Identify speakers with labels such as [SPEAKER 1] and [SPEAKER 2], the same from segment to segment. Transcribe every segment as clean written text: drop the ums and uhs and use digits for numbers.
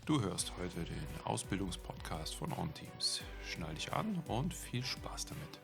[SPEAKER 1] Du hörst heute den Ausbildungspodcast von OnTeams. Schnall dich an und viel Spaß damit.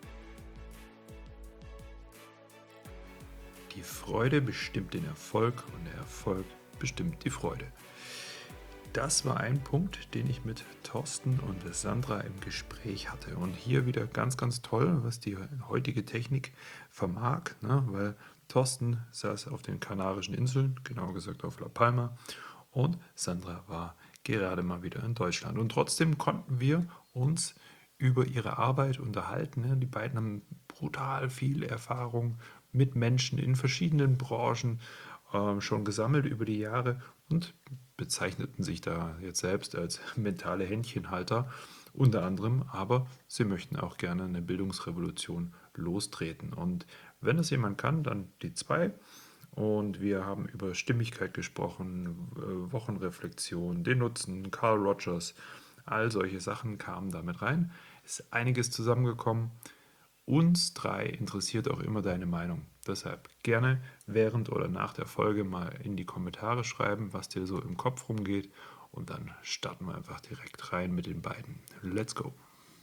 [SPEAKER 1] Die Freude bestimmt den Erfolg und der Erfolg bestimmt die Freude. Das war ein Punkt, den ich mit Thorsten und Sandra im Gespräch hatte. Und hier wieder ganz, ganz toll, was die heutige Technik vermag, weil Thorsten saß auf den Kanarischen Inseln, genauer gesagt auf La Palma, und Sandra war gerade mal wieder in Deutschland. Und trotzdem konnten wir uns über ihre Arbeit unterhalten. Die beiden haben brutal viel Erfahrung mit Menschen in verschiedenen Branchen schon gesammelt über die Jahre und bezeichneten sich da jetzt selbst als mentale Händchenhalter unter anderem, aber sie möchten auch gerne eine Bildungsrevolution lostreten. Und wenn das jemand kann, dann die zwei. Und wir haben über Stimmigkeit gesprochen, Wochenreflexion, den Nutzen, Carl Rogers, all solche Sachen kamen damit rein. Ist einiges zusammengekommen. Uns drei interessiert auch immer deine Meinung. Deshalb gerne während oder nach der Folge mal in die Kommentare schreiben, was dir so im Kopf rumgeht. Und dann starten wir einfach direkt rein mit den beiden. Let's go.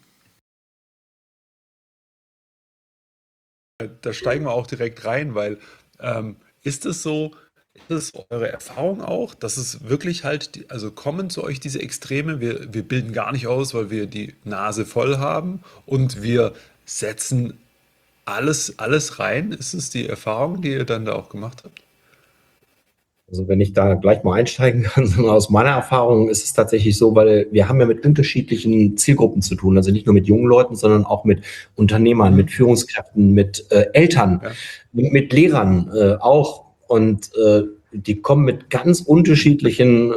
[SPEAKER 1] Da steigen wir auch direkt rein, weil ist es so, ist es eure Erfahrung auch, dass es wirklich halt, also kommen zu euch diese Extreme, wir bilden gar nicht aus, weil wir die Nase voll haben und wir setzen alles rein? Ist es die Erfahrung, die ihr dann da auch gemacht habt?
[SPEAKER 2] Also wenn ich da gleich mal einsteigen kann, sondern aus meiner Erfahrung ist es tatsächlich so, weil wir haben ja mit unterschiedlichen Zielgruppen zu tun, also nicht nur mit jungen Leuten, sondern auch mit Unternehmern, mit Führungskräften, mit Eltern,
[SPEAKER 1] Ja.
[SPEAKER 2] mit Lehrern auch. Und die kommen mit ganz unterschiedlichen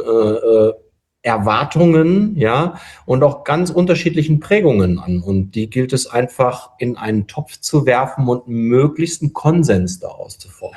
[SPEAKER 2] Erwartungen, ja, und auch ganz unterschiedlichen Prägungen an. Und die gilt es einfach in einen Topf zu werfen und möglichst einen Konsens daraus zu formen.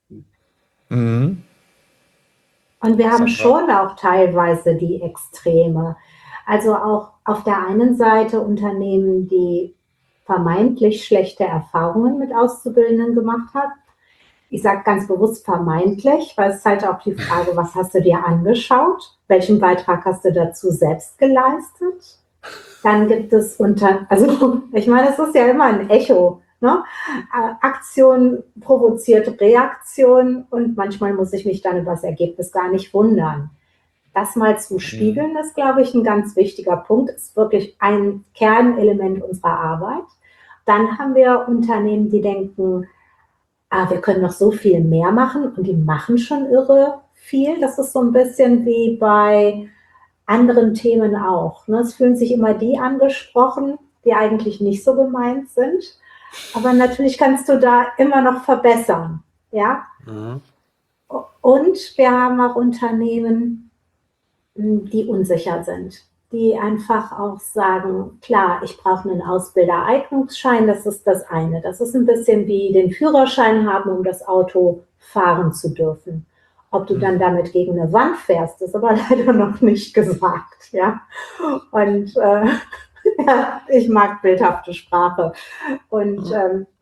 [SPEAKER 1] Mhm.
[SPEAKER 3] Und wir haben
[SPEAKER 1] Sandra?
[SPEAKER 3] schon auch teilweise die Extreme. Also auch auf der einen Seite Unternehmen, die vermeintlich schlechte Erfahrungen mit Auszubildenden gemacht haben. Ich sage ganz bewusst vermeintlich, weil es ist halt auch die Frage, was hast du dir angeschaut? Welchen Beitrag hast du dazu selbst geleistet? Dann gibt es also ich meine, es ist ja immer ein Echo. Ne? Aktion provoziert Reaktion und manchmal muss ich mich dann über das Ergebnis gar nicht wundern. Das mal zu spiegeln, ist, glaube ich, ein ganz wichtiger Punkt, ist wirklich ein Kernelement unserer Arbeit. Dann haben wir Unternehmen, die denken, wir können noch so viel mehr machen und die machen schon irre viel. Das ist so ein bisschen wie bei anderen Themen auch. Ne? Es fühlen sich immer die angesprochen, die eigentlich nicht so gemeint sind. Aber natürlich kannst du da immer noch verbessern. Ja?
[SPEAKER 1] Mhm.
[SPEAKER 3] Und wir haben auch Unternehmen, die unsicher sind, die einfach auch sagen, klar, ich brauche einen Ausbildereignungsschein, das ist das eine. Das ist ein bisschen wie den Führerschein haben, um das Auto fahren zu dürfen. Ob du dann damit gegen eine Wand fährst, ist aber leider noch nicht gesagt. Ja? Und ja, ich mag bildhafte Sprache. Und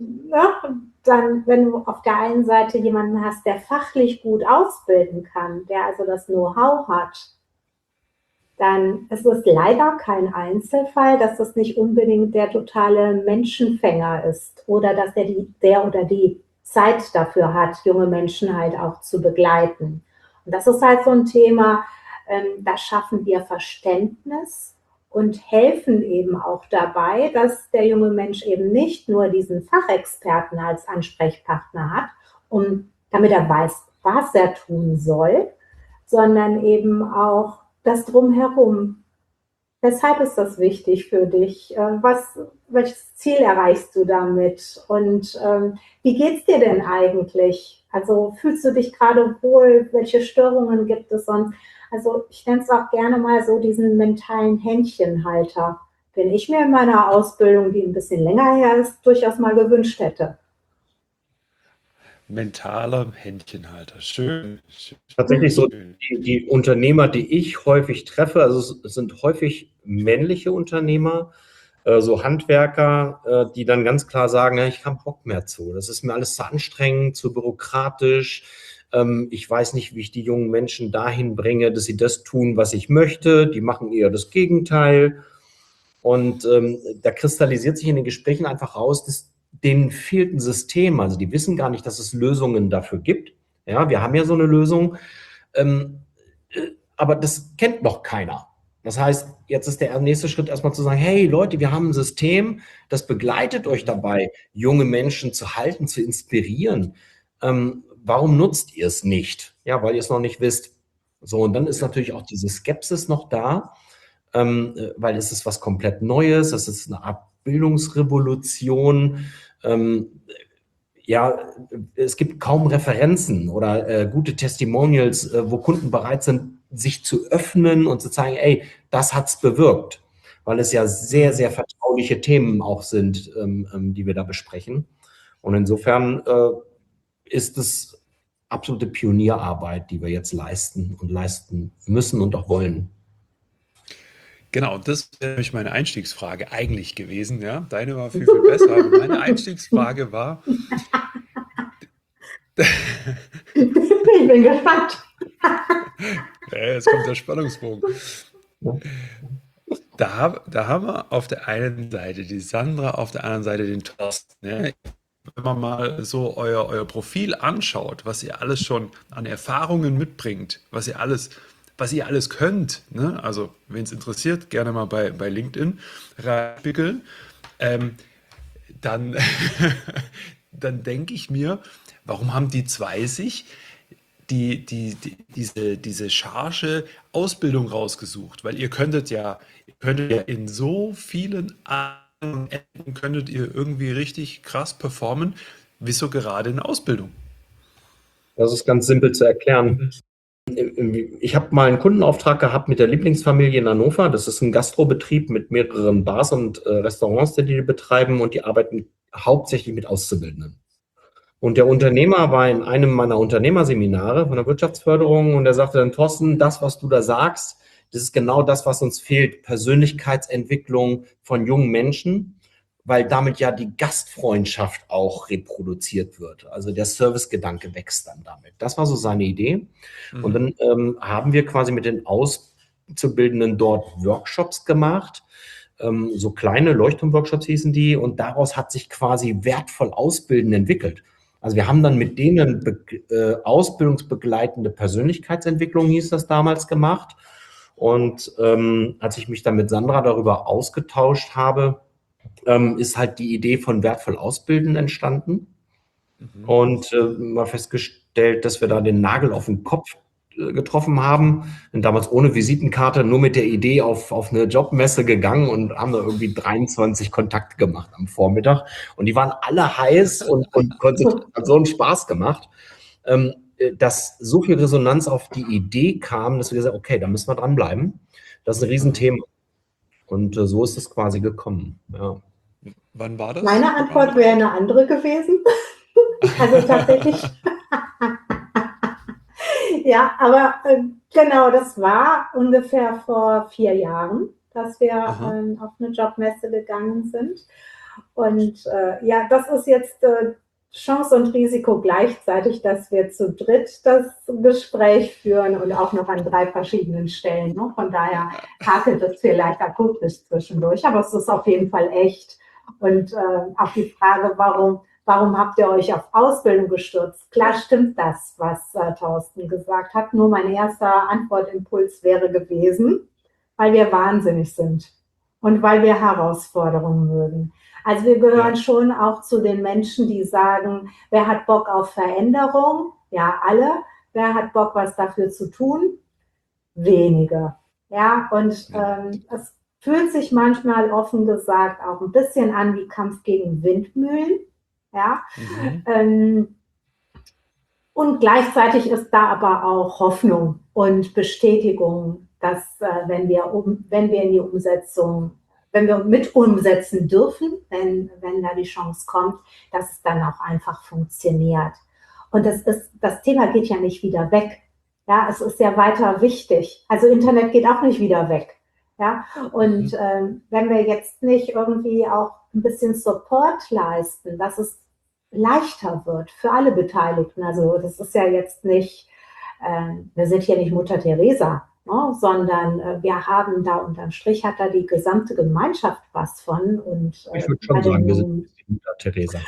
[SPEAKER 3] dann, wenn du auf der einen Seite jemanden hast, der fachlich gut ausbilden kann, der also das Know-how hat, dann ist es leider kein Einzelfall, dass das nicht unbedingt der totale Menschenfänger ist oder dass der oder die Zeit dafür hat, junge Menschen halt auch zu begleiten. Und das ist halt so ein Thema, da schaffen wir Verständnis und helfen eben auch dabei, dass der junge Mensch eben nicht nur diesen Fachexperten als Ansprechpartner hat, damit er weiß, was er tun soll, sondern eben auch das Drumherum. Weshalb ist das wichtig für dich? Welches Ziel erreichst du damit? Und wie geht's dir denn eigentlich? Also fühlst du dich gerade wohl? Welche Störungen gibt es sonst? Also ich nenne es auch gerne mal so diesen mentalen Händchenhalter, den ich mir in meiner Ausbildung, die ein bisschen länger her ist, durchaus mal gewünscht hätte.
[SPEAKER 1] Mentaler Händchenhalter. Schön.
[SPEAKER 2] Tatsächlich so,
[SPEAKER 1] Schön.
[SPEAKER 2] die Unternehmer, die ich häufig treffe, also es sind häufig männliche Unternehmer, so Handwerker, die dann ganz klar sagen, ja, ich habe keinen Bock mehr zu. Das ist mir alles zu anstrengend, zu bürokratisch. Ich weiß nicht, wie ich die jungen Menschen dahin bringe, dass sie das tun, was ich möchte. Die machen eher das Gegenteil. Und da kristallisiert sich in den Gesprächen einfach raus, dass denen fehlt ein System. Also die wissen gar nicht, dass es Lösungen dafür gibt. Ja, wir haben ja so eine Lösung, aber das kennt noch keiner. Das heißt, jetzt ist der nächste Schritt erstmal zu sagen, hey Leute, wir haben ein System, das begleitet euch dabei, junge Menschen zu halten, zu inspirieren. Warum nutzt ihr es nicht? Ja, weil ihr es noch nicht wisst. So, und dann ist natürlich auch diese Skepsis noch da, weil es ist was komplett Neues, es ist eine Art Bildungsrevolution. Ja, es gibt kaum Referenzen oder gute Testimonials, wo Kunden bereit sind, sich zu öffnen und zu zeigen, ey, das hat's bewirkt, weil es ja sehr, sehr vertrauliche Themen auch sind, die wir da besprechen. Und insofern ist es absolute Pionierarbeit, die wir jetzt leisten und leisten müssen und auch wollen.
[SPEAKER 1] Genau, das wäre nämlich meine Einstiegsfrage eigentlich gewesen. Ja? Deine war viel, viel besser. Aber meine Einstiegsfrage war,
[SPEAKER 3] Ich bin gespannt.
[SPEAKER 1] jetzt kommt der Spannungsbogen. Da haben wir auf der einen Seite die Sandra, auf der anderen Seite den Thorsten. Ne? Wenn man mal so euer Profil anschaut, was ihr alles schon an Erfahrungen mitbringt, was ihr alles könnt, ne? Also wen es interessiert, gerne mal bei LinkedIn reinpickeln, dann, dann denke ich mir, warum haben die zwei sich diese Charge Ausbildung rausgesucht? Weil ihr könntet ja in so vielen anderen Ecken könntet ihr irgendwie richtig krass performen. Wieso gerade in Ausbildung?
[SPEAKER 2] Das ist ganz simpel zu erklären. Ich habe mal einen Kundenauftrag gehabt mit der Lieblingsfamilie in Hannover. Das ist ein Gastrobetrieb mit mehreren Bars und Restaurants, die betreiben, und die arbeiten hauptsächlich mit Auszubildenden. Und der Unternehmer war in einem meiner Unternehmerseminare von der Wirtschaftsförderung und er sagte dann, Thorsten, das, was du da sagst, das ist genau das, was uns fehlt, Persönlichkeitsentwicklung von jungen Menschen, weil damit ja die Gastfreundschaft auch reproduziert wird. Also der Servicegedanke wächst dann damit. Das war so seine Idee. Und dann haben wir quasi mit den Auszubildenden dort Workshops gemacht. So kleine Leuchtturmworkshops hießen die, und daraus hat sich quasi wertvoll Ausbilden entwickelt. Also wir haben dann mit denen ausbildungsbegleitende Persönlichkeitsentwicklung, hieß das damals, gemacht. Und als ich mich dann mit Sandra darüber ausgetauscht habe, ist halt die Idee von wertvoll Ausbilden entstanden. Und mal festgestellt, dass wir da den Nagel auf den Kopf getroffen haben. Und damals ohne Visitenkarte, nur mit der Idee auf eine Jobmesse gegangen und haben da irgendwie 23 Kontakte gemacht am Vormittag. Und die waren alle heiß und hat so einen Spaß gemacht, dass so viel Resonanz auf die Idee kam, dass wir gesagt haben, okay, da müssen wir dranbleiben. Das ist ein Riesenthema. Und so ist es quasi gekommen. Ja.
[SPEAKER 1] Wann war das?
[SPEAKER 3] Meine Antwort wäre eine andere gewesen. Also tatsächlich. Ja, aber genau, das war ungefähr vor 4 Jahren, dass wir auf eine Jobmesse gegangen sind. Und ja, das ist jetzt Chance und Risiko gleichzeitig, dass wir zu dritt das Gespräch führen und auch noch an 3 verschiedenen Stellen. Ne? Von daher hakelt es vielleicht akustisch zwischendurch, aber es ist auf jeden Fall echt. Und auch die Frage, warum habt ihr euch auf Ausbildung gestürzt? Klar stimmt das, was Thorsten gesagt hat. Nur mein erster Antwortimpuls wäre gewesen, weil wir wahnsinnig sind und weil wir Herausforderungen mögen. Also wir gehören schon auch zu den Menschen, die sagen, wer hat Bock auf Veränderung? Ja, alle. Wer hat Bock, was dafür zu tun? Wenige. Ja, und es fühlt sich manchmal, offen gesagt, auch ein bisschen an wie Kampf gegen Windmühlen. Ja. Und gleichzeitig ist da aber auch Hoffnung und Bestätigung, dass wenn wir in die Umsetzung, wenn wir mit umsetzen dürfen, wenn da die Chance kommt, dass es dann auch einfach funktioniert. Und das Thema geht ja nicht wieder weg. Ja, es ist ja weiter wichtig. Also Internet geht auch nicht wieder weg. Ja, und wenn wir jetzt nicht irgendwie auch ein bisschen Support leisten, dass es leichter wird für alle Beteiligten. Also das ist ja jetzt nicht, wir sind hier nicht Mutter Teresa, ne, sondern wir haben da unterm Strich hat da die gesamte Gemeinschaft was von. Und
[SPEAKER 2] ich würde schon sagen, wir sind die Mutter Teresa.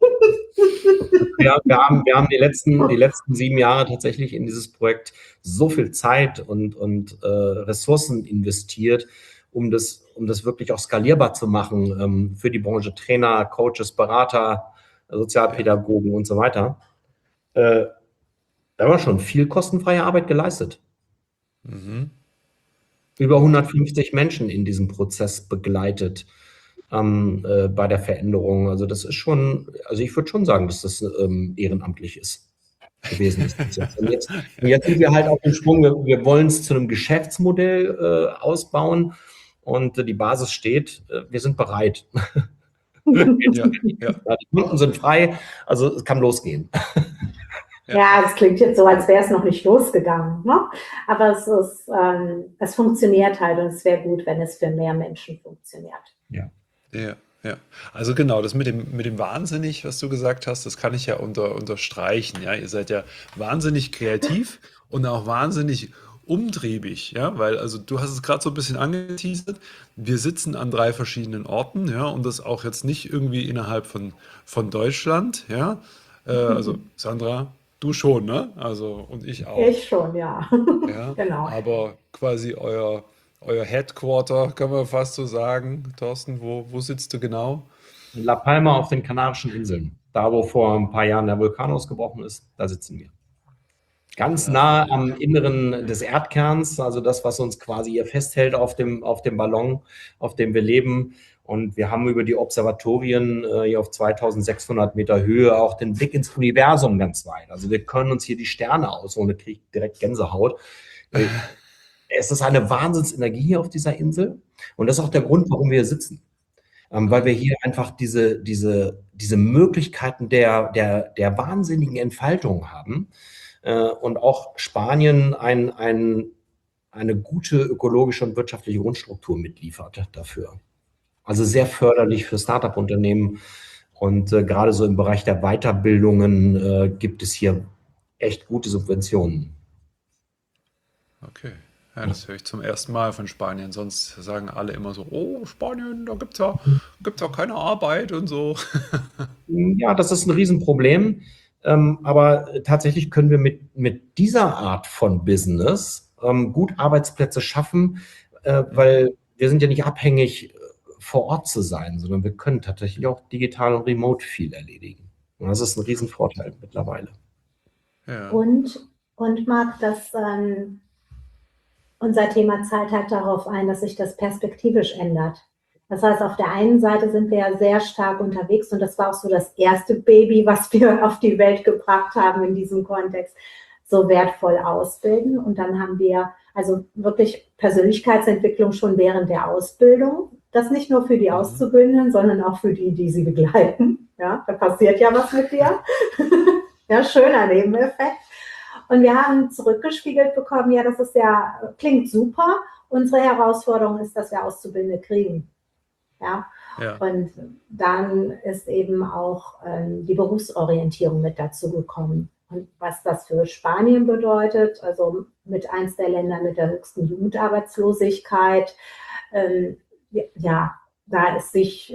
[SPEAKER 2] Ja, wir haben die letzten 7 Jahre tatsächlich in dieses Projekt so viel Zeit und Ressourcen investiert, um das wirklich auch skalierbar zu machen, für die Branche Trainer, Coaches, Berater, Sozialpädagogen und so weiter. Da haben wir schon viel kostenfreie Arbeit geleistet. Über 150 Menschen in diesem Prozess begleitet. Bei der Veränderung. Also das ist schon, also ich würde schon sagen, dass das ehrenamtlich gewesen ist. Und jetzt sind wir halt auf dem Sprung, wir wollen es zu einem Geschäftsmodell ausbauen und die Basis steht, wir sind bereit. Die Kunden sind frei, also es kann losgehen.
[SPEAKER 3] Ja, es klingt jetzt so, als wäre es noch nicht losgegangen, ne? Aber es funktioniert halt und es wäre gut, wenn es für mehr Menschen funktioniert.
[SPEAKER 1] Ja. Also genau, das mit dem wahnsinnig, was du gesagt hast, das kann ich ja unterstreichen. Ja, ihr seid ja wahnsinnig kreativ und auch wahnsinnig umtriebig, ja, weil also du hast es gerade so ein bisschen angeteasert. Wir sitzen an 3 verschiedenen Orten, ja, und das auch jetzt nicht irgendwie innerhalb von Deutschland, ja. Also Sandra, du schon, ne? Also und ich auch.
[SPEAKER 3] Ich schon, ja.
[SPEAKER 1] Ja,
[SPEAKER 3] Genau.
[SPEAKER 1] aber quasi euer Headquarter, können wir fast so sagen. Thorsten, wo sitzt du genau?
[SPEAKER 2] In La Palma auf den Kanarischen Inseln. Da, wo vor ein paar Jahren der Vulkan ausgebrochen ist, da sitzen wir. Ganz nah am Inneren des Erdkerns, also das, was uns quasi hier festhält auf dem Ballon, auf dem wir leben. Und wir haben über die Observatorien hier auf 2600 Meter Höhe auch den Blick ins Universum ganz weit. Also wir können uns hier die Sterne aussuchen, da kriege ich direkt Gänsehaut. Es ist eine Wahnsinnsenergie hier auf dieser Insel. Und das ist auch der Grund, warum wir hier sitzen. Weil wir hier einfach diese Möglichkeiten der wahnsinnigen Entfaltung haben. Und auch Spanien eine gute ökologische und wirtschaftliche Grundstruktur mitliefert dafür. Also sehr förderlich für Start-up-Unternehmen. Und gerade so im Bereich der Weiterbildungen gibt es hier echt gute Subventionen.
[SPEAKER 1] Okay. Ja, das höre ich zum ersten Mal von Spanien. Sonst sagen alle immer so, oh, Spanien, da gibt's ja keine Arbeit und so.
[SPEAKER 2] Ja, das ist ein Riesenproblem. Aber tatsächlich können wir mit dieser Art von Business gut Arbeitsplätze schaffen, weil wir sind ja nicht abhängig, vor Ort zu sein, sondern wir können tatsächlich auch digital und remote viel erledigen. Und das ist ein Riesenvorteil mittlerweile.
[SPEAKER 1] Ja.
[SPEAKER 3] Und Marc, unser Thema zahlt halt darauf ein, dass sich das perspektivisch ändert. Das heißt, auf der einen Seite sind wir ja sehr stark unterwegs und das war auch so das erste Baby, was wir auf die Welt gebracht haben in diesem Kontext, so wertvoll ausbilden. Und dann haben wir also wirklich Persönlichkeitsentwicklung schon während der Ausbildung. Das nicht nur für die Auszubildenden, sondern auch für die sie begleiten. Ja, da passiert ja was mit dir. Ja, schöner Nebeneffekt. Und wir haben zurückgespiegelt bekommen, ja, das ist ja, klingt super. Unsere Herausforderung ist, dass wir Auszubildende kriegen. Ja. Und dann ist eben auch die Berufsorientierung mit dazu gekommen. Und was das für Spanien bedeutet, also mit eins der Länder mit der höchsten Jugendarbeitslosigkeit, da ist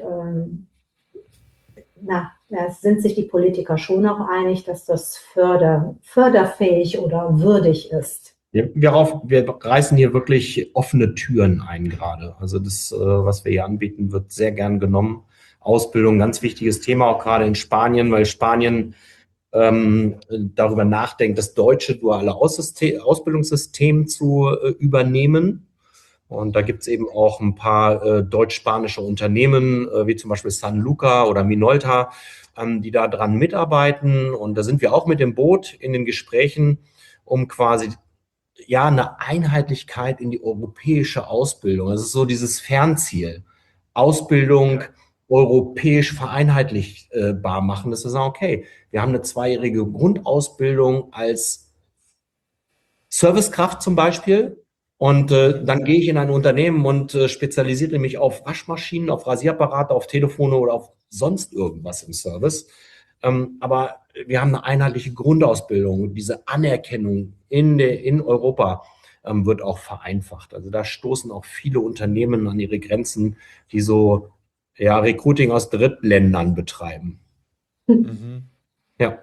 [SPEAKER 3] sind sich die Politiker schon auch einig, dass das förderfähig oder würdig ist.
[SPEAKER 2] Wir reißen hier wirklich offene Türen ein gerade. Also das, was wir hier anbieten, wird sehr gern genommen. Ausbildung, ganz wichtiges Thema, auch gerade in Spanien, weil Spanien darüber nachdenkt, das deutsche duale Ausbildungssystem zu übernehmen. Und da gibt es eben auch ein paar deutsch-spanische Unternehmen, wie zum Beispiel San Luca oder Minolta, die da dran mitarbeiten. Und da sind wir auch mit dem Boot in den Gesprächen, um quasi eine Einheitlichkeit in die europäische Ausbildung. Das ist so dieses Fernziel. Ausbildung europäisch vereinheitlichbar machen. Das ist okay, wir haben eine 2-jährige Grundausbildung als Servicekraft zum Beispiel. Und dann gehe ich in ein Unternehmen und spezialisiere mich auf Waschmaschinen, auf Rasierapparate, auf Telefone oder auf sonst irgendwas im Service. Aber wir haben eine einheitliche Grundausbildung. Diese Anerkennung in Europa wird auch vereinfacht. Also da stoßen auch viele Unternehmen an ihre Grenzen, die so Recruiting aus Drittländern betreiben.
[SPEAKER 1] Mhm.
[SPEAKER 2] Ja.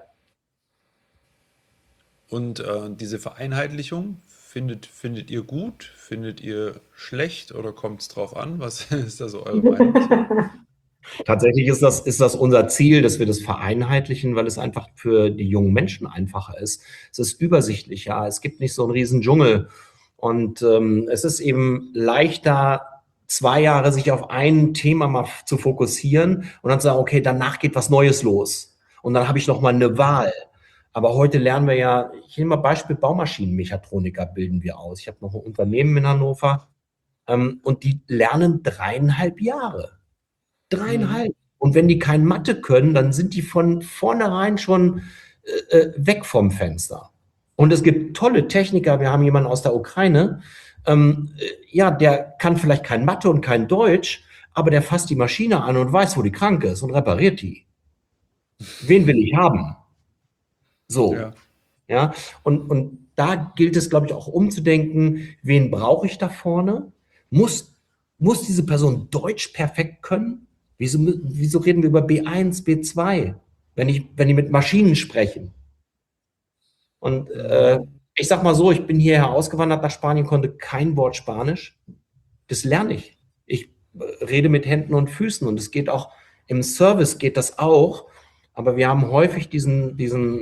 [SPEAKER 1] Und diese Vereinheitlichung, findet ihr gut? Findet ihr schlecht oder kommt es drauf an? Was ist da so eure Meinung zu?
[SPEAKER 2] Tatsächlich ist das unser Ziel, dass wir das vereinheitlichen, weil es einfach für die jungen Menschen einfacher ist. Es ist übersichtlicher, es gibt nicht so einen riesen Dschungel und es ist eben leichter, 2 Jahre sich auf ein Thema mal zu fokussieren und dann zu sagen, okay, danach geht was Neues los und dann habe ich noch mal eine Wahl. Aber heute lernen wir ja, ich nehme mal Beispiel Baumaschinenmechatroniker bilden wir aus. Ich habe noch ein Unternehmen in Hannover und die lernen 3,5 Jahre. 3,5. Und wenn die kein Mathe können, dann sind die von vornherein schon weg vom Fenster. Und es gibt tolle Techniker. Wir haben jemanden aus der Ukraine, der kann vielleicht kein Mathe und kein Deutsch, aber der fasst die Maschine an und weiß, wo die krank ist und repariert die. Wen will ich haben? So.
[SPEAKER 1] Ja.
[SPEAKER 2] Ja, und da gilt es, glaube ich, auch umzudenken, wen brauche ich da vorne? Muss diese Person Deutsch perfekt können? Wieso reden wir über B1, B2, wenn die mit Maschinen sprechen? Und ich sag mal so, ich bin hierher ausgewandert nach Spanien, konnte kein Wort Spanisch. Das lerne ich. Ich rede mit Händen und Füßen und es geht auch, im Service geht das auch, aber wir haben häufig diesen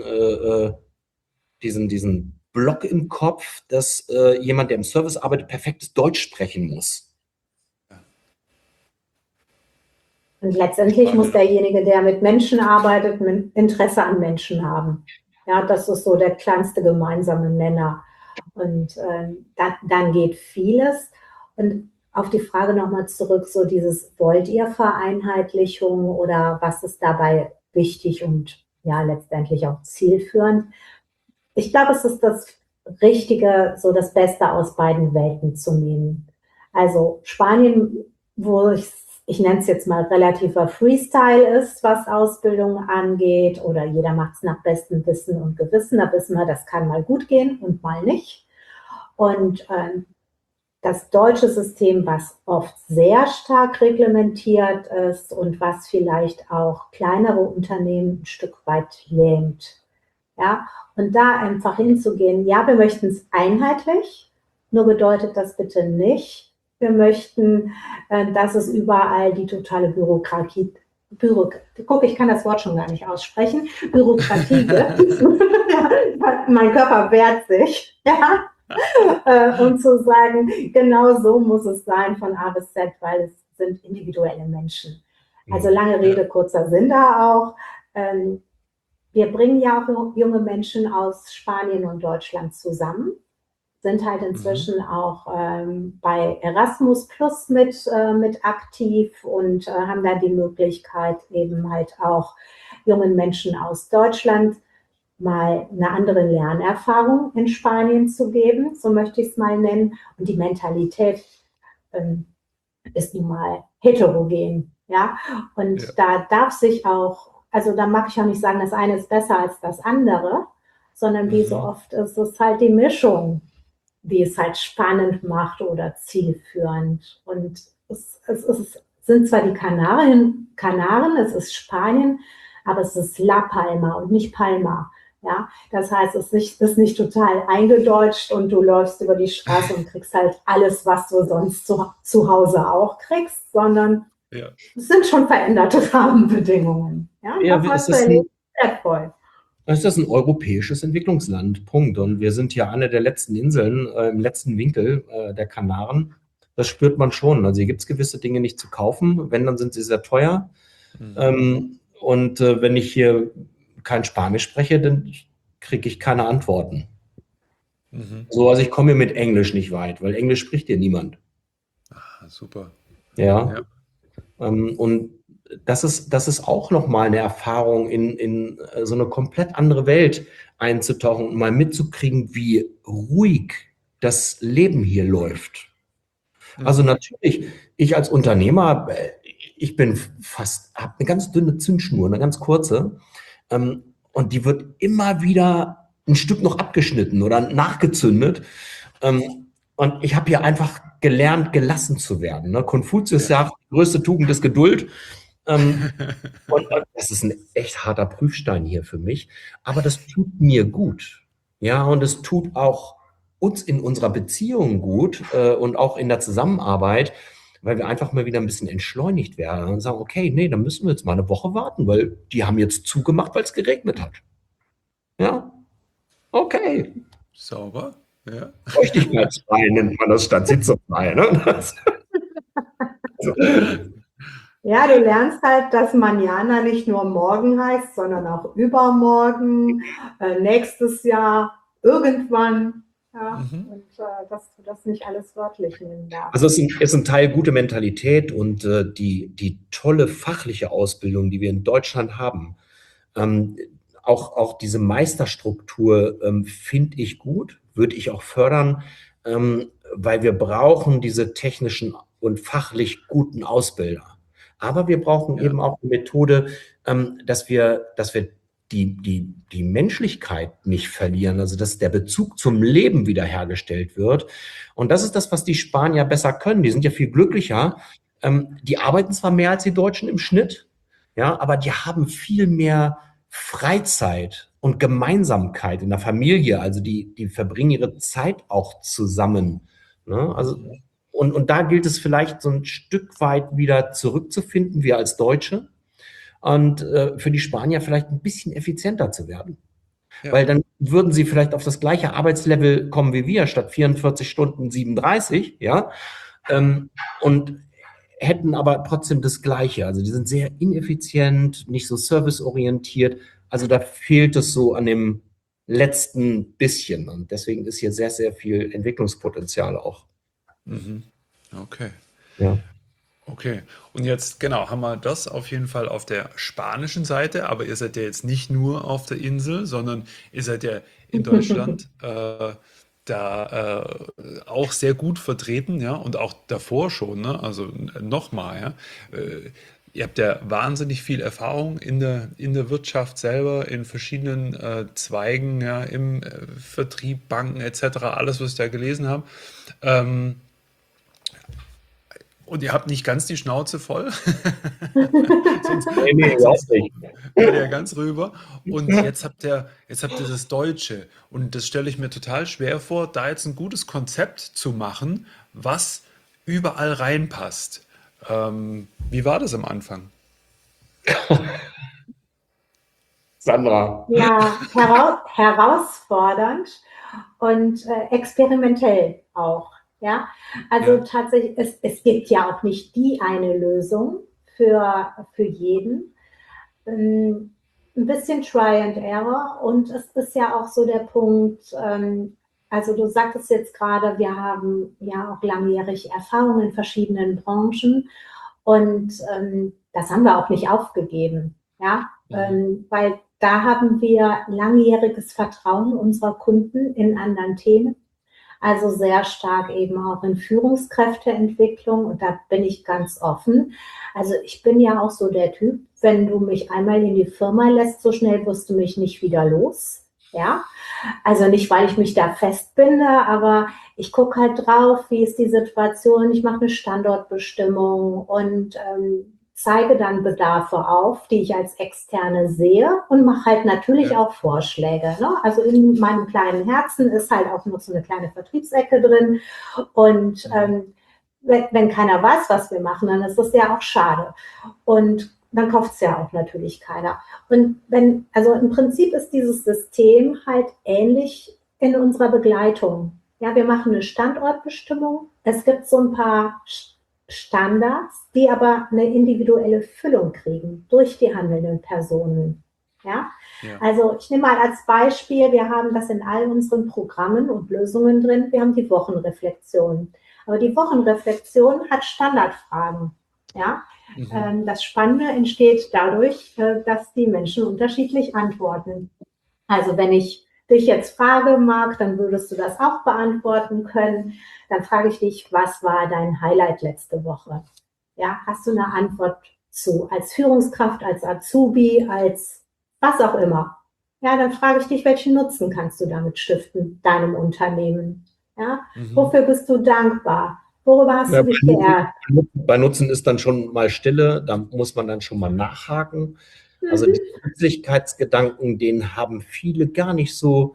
[SPEAKER 2] Block im Kopf, dass jemand, der im Service arbeitet, perfektes Deutsch sprechen muss.
[SPEAKER 3] Und letztendlich muss derjenige, der mit Menschen arbeitet, Interesse an Menschen haben. Ja, das ist so der kleinste gemeinsame Nenner. Und dann geht vieles. Und auf die Frage nochmal zurück, so dieses, wollt ihr Vereinheitlichung oder was ist dabei wichtig und ja, letztendlich auch zielführend? Ich glaube, es ist das Richtige, so das Beste aus beiden Welten zu nehmen. Also Spanien, wo ich nenne es jetzt mal relativer Freestyle ist, was Ausbildung angeht, oder jeder macht es nach bestem Wissen und Gewissen. Da wissen wir, das kann mal gut gehen und mal nicht. Und das deutsche System, was oft sehr stark reglementiert ist und was vielleicht auch kleinere Unternehmen ein Stück weit lähmt. Ja, und da einfach hinzugehen, ja, wir möchten es einheitlich, nur bedeutet das bitte nicht, wir möchten, dass es überall die totale Bürokratie, guck, ich kann das Wort schon gar nicht aussprechen, Bürokratie gibt. Mein Körper wehrt sich, ja, und zu sagen, genau so muss es sein von A bis Z, weil es sind individuelle Menschen. Also lange Rede, kurzer Sinn da auch. Wir bringen ja auch junge Menschen aus Spanien und Deutschland zusammen, sind halt inzwischen auch bei Erasmus Plus mit aktiv und haben da die Möglichkeit, eben halt auch jungen Menschen aus Deutschland mal eine andere Lernerfahrung in Spanien zu geben, so möchte ich es mal nennen. Und die Mentalität ist nun mal heterogen, ja. Und da darf sich auch, also da mag ich auch nicht sagen, das eine ist besser als das andere, sondern wie so oft ist es halt die Mischung, die es halt spannend macht oder zielführend. Und es sind zwar die Kanaren, es ist Spanien, aber es ist La Palma und nicht Palma. Ja, das heißt, es ist nicht total eingedeutscht und du läufst über die Straße und kriegst halt alles, was du sonst zu Hause auch kriegst, sondern es sind schon veränderte Rahmenbedingungen. Ja,
[SPEAKER 2] es ist ein europäisches Entwicklungsland, Punkt. Und wir sind ja eine der letzten Inseln im letzten Winkel der Kanaren. Das spürt man schon. Also hier gibt es gewisse Dinge nicht zu kaufen. Wenn, dann sind sie sehr teuer. Und wenn ich hier kein Spanisch spreche, dann kriege ich keine Antworten. So, also ich komme hier mit Englisch nicht weit, weil Englisch spricht hier niemand.
[SPEAKER 1] Ah, super.
[SPEAKER 2] Ja. Und das ist auch nochmal eine Erfahrung, in so eine komplett andere Welt einzutauchen und mal mitzukriegen, wie ruhig das Leben hier läuft. Also natürlich, ich als Unternehmer, ich bin habe eine ganz dünne Zündschnur, eine ganz kurze. Und die wird immer wieder ein Stück noch abgeschnitten oder nachgezündet. Und ich habe hier einfach gelernt, gelassen zu werden. Ne? Konfuzius sagt, die größte Tugend ist Geduld. Und das ist ein echt harter Prüfstein hier für mich. Aber das tut mir gut. Ja, und es tut auch uns in unserer Beziehung gut und auch in der Zusammenarbeit, weil wir einfach mal wieder ein bisschen entschleunigt werden und sagen, okay, nee, dann müssen wir jetzt mal eine Woche warten, weil die haben jetzt zugemacht, weil es geregnet hat. Ja, okay.
[SPEAKER 1] Sauber, ja.
[SPEAKER 2] Feuchtigkeitsfrei nennt man das statt sitzefrei. Ne?
[SPEAKER 3] Ja, du lernst halt, dass Manjana nicht nur morgen heißt, sondern auch übermorgen, nächstes Jahr, irgendwann. Ja, und dass du das nicht alles wörtlich nehmen darfst.
[SPEAKER 2] Also es ist ein Teil gute Mentalität und die tolle fachliche Ausbildung, die wir in Deutschland haben. Auch diese Meisterstruktur finde ich gut, würde ich auch fördern, weil wir brauchen diese technischen und fachlich guten Ausbilder. Aber wir brauchen eben auch eine Methode, dass wir die Menschlichkeit nicht verlieren, also dass der Bezug zum Leben wiederhergestellt wird. Und das ist das, was die Spanier besser können. Die sind ja viel glücklicher. Die arbeiten zwar mehr als die Deutschen im Schnitt, ja, aber die haben viel mehr Freizeit und Gemeinsamkeit in der Familie. Also die verbringen ihre Zeit auch zusammen. Ne? Also und da gilt es vielleicht so ein Stück weit wieder zurückzufinden, wir als Deutsche, und für die Spanier vielleicht ein bisschen effizienter zu werden. Ja. Weil dann würden sie vielleicht auf das gleiche Arbeitslevel kommen wie wir, statt 44 Stunden 37, ja, und hätten aber trotzdem das Gleiche. Also die sind sehr ineffizient, nicht so serviceorientiert. Also da fehlt es so an dem letzten bisschen. Und deswegen ist hier sehr, sehr viel Entwicklungspotenzial auch.
[SPEAKER 1] Okay.
[SPEAKER 2] Ja.
[SPEAKER 1] Okay, und jetzt genau haben wir das auf jeden Fall auf der spanischen Seite, aber ihr seid ja jetzt nicht nur auf der Insel, sondern ihr seid ja in Deutschland da auch sehr gut vertreten, ja, und auch davor schon, ne? Also nochmal, ja. Ihr habt ja wahnsinnig viel Erfahrung in der Wirtschaft selber, in verschiedenen Zweigen, ja, im Vertrieb, Banken etc., alles, was ich da gelesen habe. Und ihr habt nicht ganz die Schnauze voll. sonst sonst wärt ihr ja ganz rüber. Und jetzt habt ihr das Deutsche. Und das stelle ich mir total schwer vor, da jetzt ein gutes Konzept zu machen, was überall reinpasst. Wie war das am Anfang?
[SPEAKER 2] Sandra.
[SPEAKER 3] Ja, herausfordernd und experimentell auch. Ja, also tatsächlich, es gibt ja auch nicht die eine Lösung für jeden. Ein bisschen Try and Error und es ist ja auch so der Punkt, also du sagtest jetzt gerade, wir haben ja auch langjährig Erfahrung in verschiedenen Branchen und das haben wir auch nicht aufgegeben, ja, weil da haben wir langjähriges Vertrauen unserer Kunden in anderen Themen. Also sehr stark eben auch in Führungskräfteentwicklung und da bin ich ganz offen. Also ich bin ja auch so der Typ, wenn du mich einmal in die Firma lässt, so schnell wirst du mich nicht wieder los. Ja, also nicht, weil ich mich da festbinde, aber ich gucke halt drauf, wie ist die Situation, ich mache eine Standortbestimmung und zeige dann Bedarfe auf, die ich als Externe sehe und mache halt natürlich auch Vorschläge. Ne? Also in meinem kleinen Herzen ist halt auch noch so eine kleine Vertriebsecke drin und wenn keiner weiß, was wir machen, dann ist das ja auch schade und dann kauft es ja auch natürlich keiner. Und also im Prinzip ist dieses System halt ähnlich in unserer Begleitung. Ja, wir machen eine Standortbestimmung. Es gibt so ein paar Standards, die aber eine individuelle Füllung kriegen durch die handelnden Personen. Ja? Also ich nehme mal als Beispiel, wir haben das in all unseren Programmen und Lösungen drin, wir haben die Wochenreflexion. Aber die Wochenreflexion hat Standardfragen. Ja? Das Spannende entsteht dadurch, dass die Menschen unterschiedlich antworten. Also wenn ich dich jetzt frage, Marc, dann würdest du das auch beantworten können. Dann frage ich dich, was war dein Highlight letzte Woche? Ja, hast du eine Antwort zu? Als Führungskraft, als Azubi, als was auch immer. Ja, dann frage ich dich, welchen Nutzen kannst du damit stiften, deinem Unternehmen? Ja, wofür bist du dankbar? Worüber hast du dich geärgert?
[SPEAKER 2] Bei Nutzen ist dann schon mal Stille, da muss man dann schon mal nachhaken. Also die Nützlichkeitsgedanken, den haben viele gar nicht so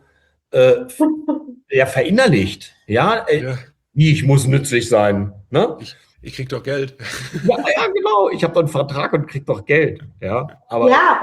[SPEAKER 2] verinnerlicht. Ja, ich muss nützlich sein. Ne?
[SPEAKER 1] Ich krieg doch Geld.
[SPEAKER 2] Ja, genau. Ich habe doch einen Vertrag und krieg doch Geld. Ja, aber
[SPEAKER 3] ja,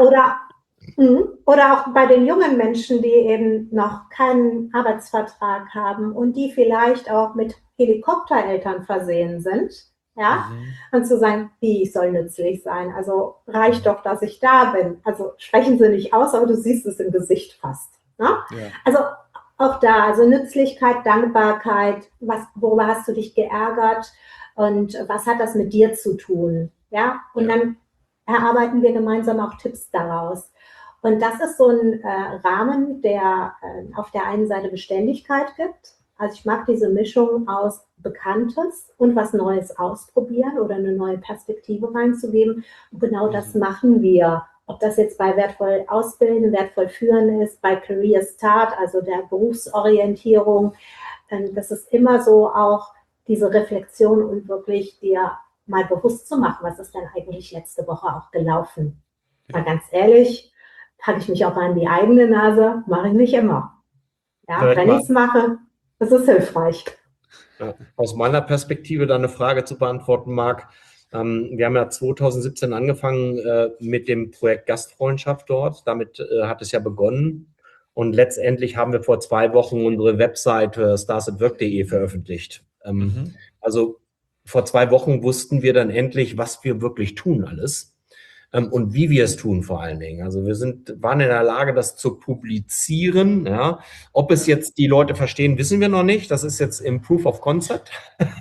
[SPEAKER 3] oder auch bei den jungen Menschen, die eben noch keinen Arbeitsvertrag haben und die vielleicht auch mit Helikoptereltern versehen sind, ja, und zu sagen, wie, ich soll nützlich sein, also reicht doch, dass ich da bin. Also sprechen sie nicht aus, aber du siehst es im Gesicht fast. Ne? Ja. Also auch da, also Nützlichkeit, Dankbarkeit, worüber hast du dich geärgert und was hat das mit dir zu tun? Ja, und dann erarbeiten wir gemeinsam auch Tipps daraus. Und das ist so ein Rahmen, der auf der einen Seite Beständigkeit gibt. Also ich mag diese Mischung aus Bekanntes und was Neues ausprobieren oder eine neue Perspektive reinzugeben. Und genau das machen wir. Ob das jetzt bei Wertvoll Ausbilden, Wertvoll Führen ist, bei Career Start, also der Berufsorientierung. Das ist immer so auch diese Reflexion und wirklich dir mal bewusst zu machen, was ist denn eigentlich letzte Woche auch gelaufen. Mal ganz ehrlich, packe ich mich auch an die eigene Nase, mache ich nicht immer. Ja, wenn ich es mache, ist es hilfreich.
[SPEAKER 2] Aus meiner Perspektive da eine Frage zu beantworten, Marc. Wir haben ja 2017 angefangen mit dem Projekt Gastfreundschaft dort. Damit hat es ja begonnen. Und letztendlich haben wir vor 2 Wochen unsere Webseite starsatwork.de veröffentlicht. Also vor 2 Wochen wussten wir dann endlich, was wir wirklich tun alles. Und wie wir es tun vor allen Dingen. Also wir waren in der Lage, das zu publizieren. Ja. Ob es jetzt die Leute verstehen, wissen wir noch nicht. Das ist jetzt im Proof of Concept.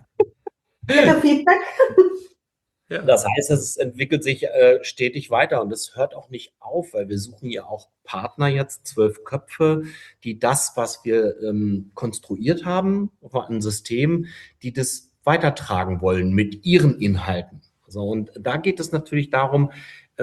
[SPEAKER 3] Feedback.
[SPEAKER 2] Ja. Das heißt, es entwickelt sich stetig weiter und es hört auch nicht auf, weil wir suchen ja auch Partner jetzt, 12 Köpfe, die das, was wir konstruiert haben, ein System, die das weitertragen wollen mit ihren Inhalten. So, und da geht es natürlich darum,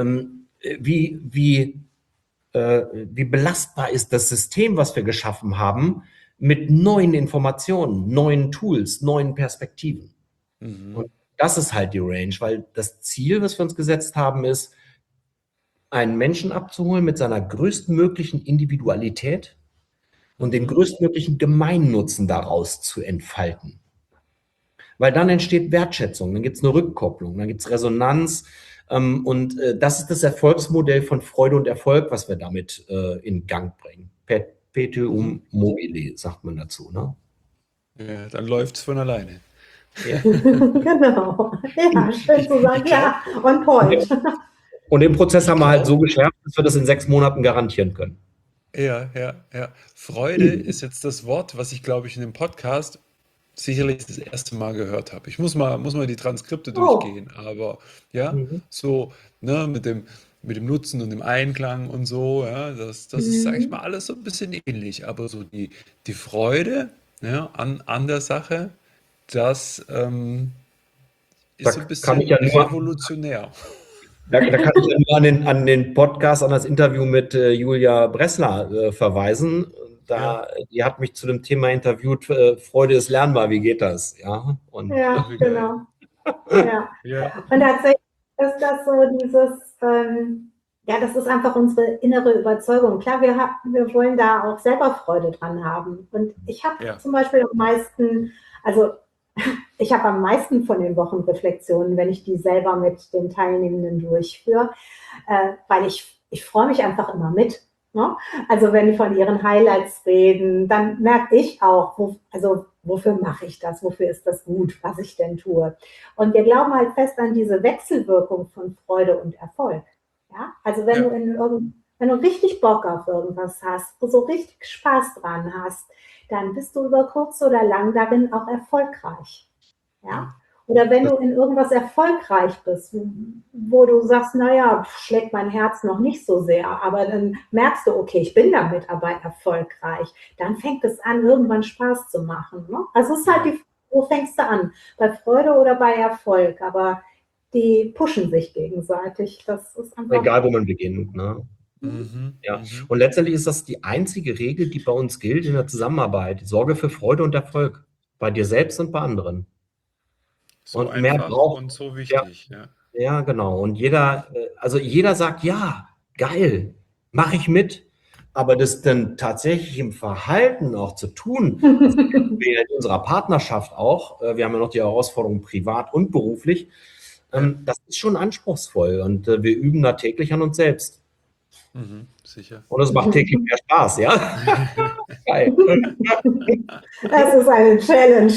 [SPEAKER 2] wie belastbar ist das System, was wir geschaffen haben, mit neuen Informationen, neuen Tools, neuen Perspektiven. Und das ist halt die Range, weil das Ziel, was wir uns gesetzt haben, ist, einen Menschen abzuholen mit seiner größtmöglichen Individualität und den größtmöglichen Gemeinnutzen daraus zu entfalten. Weil dann entsteht Wertschätzung, dann gibt es eine Rückkopplung, dann gibt es Resonanz. Und das ist das Erfolgsmodell von Freude und Erfolg, was wir damit in Gang bringen. Perpetuum mobile, sagt man dazu. Ne?
[SPEAKER 1] Ja, dann läuft es von alleine.
[SPEAKER 3] Ja. Genau. Ja, schön zu sagen. Ja, on point.
[SPEAKER 2] Und den Prozess haben wir halt so geschärft, dass wir das in 6 Monaten garantieren können.
[SPEAKER 1] Ja. Freude ist jetzt das Wort, was ich, glaube ich, in dem Podcast sicherlich das erste Mal gehört habe. Ich muss mal die Transkripte durchgehen, aber so mit dem Nutzen und dem Einklang und so, ja, das ist, sage ich mal, alles so ein bisschen ähnlich, aber so die Freude an der Sache, das ist so ein bisschen revolutionär.
[SPEAKER 2] Da kann ich ja nur an den Podcast, an das Interview mit Julia Bressler verweisen. Die hat mich zu dem Thema interviewt, Freude ist lernbar, wie geht das? Ja,
[SPEAKER 3] genau. Ja. Und tatsächlich ist das so dieses, das ist einfach unsere innere Überzeugung. Klar, wir wollen da auch selber Freude dran haben. Und ich habe zum Beispiel am meisten von den Wochenreflexionen, wenn ich die selber mit den Teilnehmenden durchführe, weil ich freue mich einfach immer mit. Ne? Also wenn die von ihren Highlights reden, dann merke ich auch, wofür mache ich das, wofür ist das gut, was ich denn tue. Und wir glauben halt fest an diese Wechselwirkung von Freude und Erfolg. Ja? Also wenn du richtig Bock auf irgendwas hast, so richtig Spaß dran hast, dann bist du über kurz oder lang darin auch erfolgreich. Ja? Oder wenn du in irgendwas erfolgreich bist, wo du sagst, naja, schlägt mein Herz noch nicht so sehr, aber dann merkst du, okay, ich bin damit aber erfolgreich, dann fängt es an, irgendwann Spaß zu machen. Ne? Also es ist halt wo fängst du an? Bei Freude oder bei Erfolg? Aber die pushen sich gegenseitig. Das ist einfach
[SPEAKER 2] egal, wo man beginnt. Ne? Ja. Und letztendlich ist das die einzige Regel, die bei uns gilt in der Zusammenarbeit. Sorge für Freude und Erfolg. Bei dir selbst und bei anderen.
[SPEAKER 1] So
[SPEAKER 2] Und mehr
[SPEAKER 1] einfach
[SPEAKER 2] braucht,
[SPEAKER 1] und so
[SPEAKER 2] ja,
[SPEAKER 1] wichtig, ja.
[SPEAKER 2] ja, genau. Und jeder sagt, ja, geil, mache ich mit. Aber das dann tatsächlich im Verhalten auch zu tun, das kennen wir in unserer Partnerschaft auch. Wir haben ja noch die Herausforderung privat und beruflich.
[SPEAKER 1] Ja,
[SPEAKER 2] Das ist schon anspruchsvoll und wir üben da täglich an uns selbst.
[SPEAKER 1] sicher.
[SPEAKER 2] Und es macht täglich mehr Spaß, ja? Geil.
[SPEAKER 3] Das ist eine Challenge.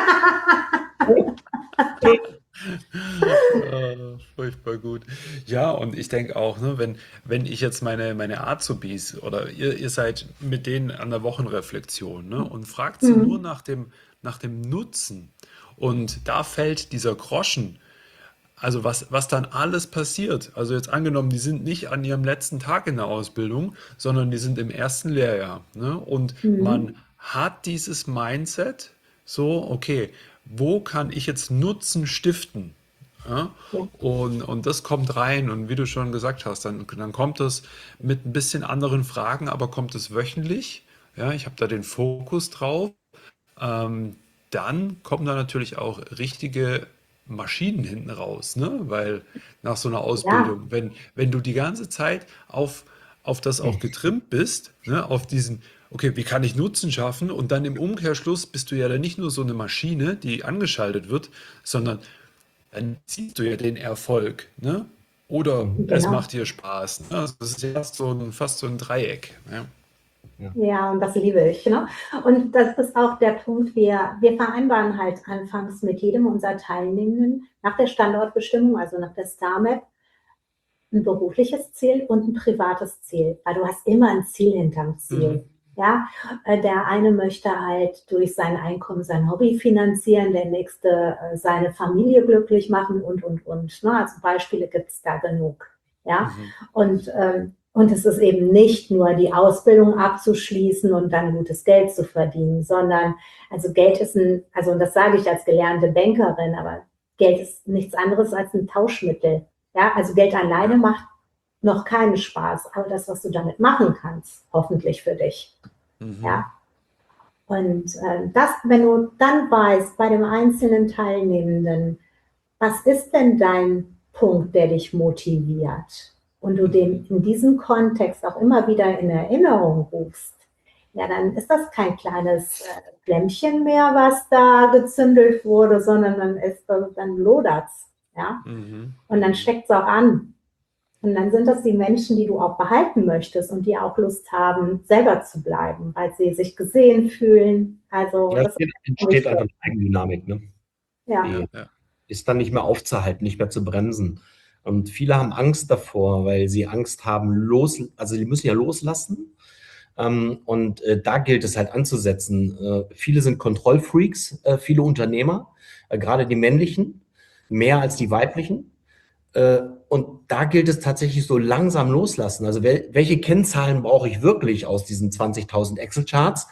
[SPEAKER 1] Furchtbar gut. Ja, und ich denke auch, ne, wenn ich jetzt meine Azubis oder ihr seid mit denen an der Wochenreflexion, ne, und fragt sie nur nach dem Nutzen und da fällt dieser Groschen, also was dann alles passiert. Also jetzt angenommen, die sind nicht an ihrem letzten Tag in der Ausbildung, sondern die sind im ersten Lehrjahr. Ne? Und man hat dieses Mindset, so, okay, wo kann ich jetzt Nutzen stiften? Ja?
[SPEAKER 3] Ja.
[SPEAKER 1] Und das kommt rein und wie du schon gesagt hast, dann kommt es mit ein bisschen anderen Fragen, aber kommt es wöchentlich. Ja, ich habe da den Fokus drauf. Ähm, Dann kommen da natürlich auch richtige Maschinen hinten raus, ne? Weil nach so einer
[SPEAKER 3] Ja,
[SPEAKER 1] Ausbildung, wenn du die ganze Zeit auf das auch getrimmt bist, ne? Auf diesen, okay, wie kann ich Nutzen schaffen? Und dann im Umkehrschluss bist du ja dann nicht nur so eine Maschine, die angeschaltet wird, sondern dann siehst du ja den Erfolg, ne? Oder es
[SPEAKER 3] genau.
[SPEAKER 1] macht dir Spaß. Ne? Also das ist ja fast so ein Dreieck. Ja.
[SPEAKER 3] Ja, und das liebe ich. Ne? Und das ist auch der Punkt, wir vereinbaren halt anfangs mit jedem unserer Teilnehmenden nach der Standortbestimmung, also nach der StarMap, ein berufliches Ziel und ein privates Ziel, weil du hast immer ein Ziel hinterm Ziel. Ja, der eine möchte halt durch sein Einkommen sein Hobby finanzieren, der nächste seine Familie glücklich machen und. Ne? Also Beispiele gibt es da genug. Ja, und es ist eben nicht nur die Ausbildung abzuschließen und dann gutes Geld zu verdienen, sondern also Geld ist also und das sage ich als gelernte Bankerin, aber Geld ist nichts anderes als ein Tauschmittel. Ja, also Geld alleine
[SPEAKER 1] Ja.
[SPEAKER 3] macht noch keinen Spaß, aber das, was du damit machen kannst, hoffentlich für dich. Ja. Und wenn du dann weißt, bei dem einzelnen Teilnehmenden, was ist denn dein Punkt, der dich motiviert? Und du den in diesem Kontext auch immer wieder in Erinnerung rufst, ja, dann ist das kein kleines Flämmchen mehr, was da gezündelt wurde, sondern dann lodert's, ja. Und dann steckt es auch an. Und dann sind das die Menschen, die du auch behalten möchtest und die auch Lust haben, selber zu bleiben, weil sie sich gesehen fühlen. Also
[SPEAKER 2] Ja,
[SPEAKER 3] das
[SPEAKER 2] es
[SPEAKER 3] ist
[SPEAKER 2] entsteht einfach
[SPEAKER 3] wichtig.
[SPEAKER 2] eine Eigendynamik, ne?
[SPEAKER 3] Ja,
[SPEAKER 1] Ja,
[SPEAKER 2] Die
[SPEAKER 1] ja.
[SPEAKER 2] ist dann nicht mehr aufzuhalten, nicht mehr zu bremsen. Und viele haben Angst davor, weil sie Angst haben, also die müssen ja loslassen. Da gilt es halt anzusetzen. Viele sind Kontrollfreaks, viele Unternehmer, gerade die männlichen, mehr als die weiblichen. Und da gilt es tatsächlich so langsam loslassen. Also welche Kennzahlen brauche ich wirklich aus diesen 20.000 Excel-Charts,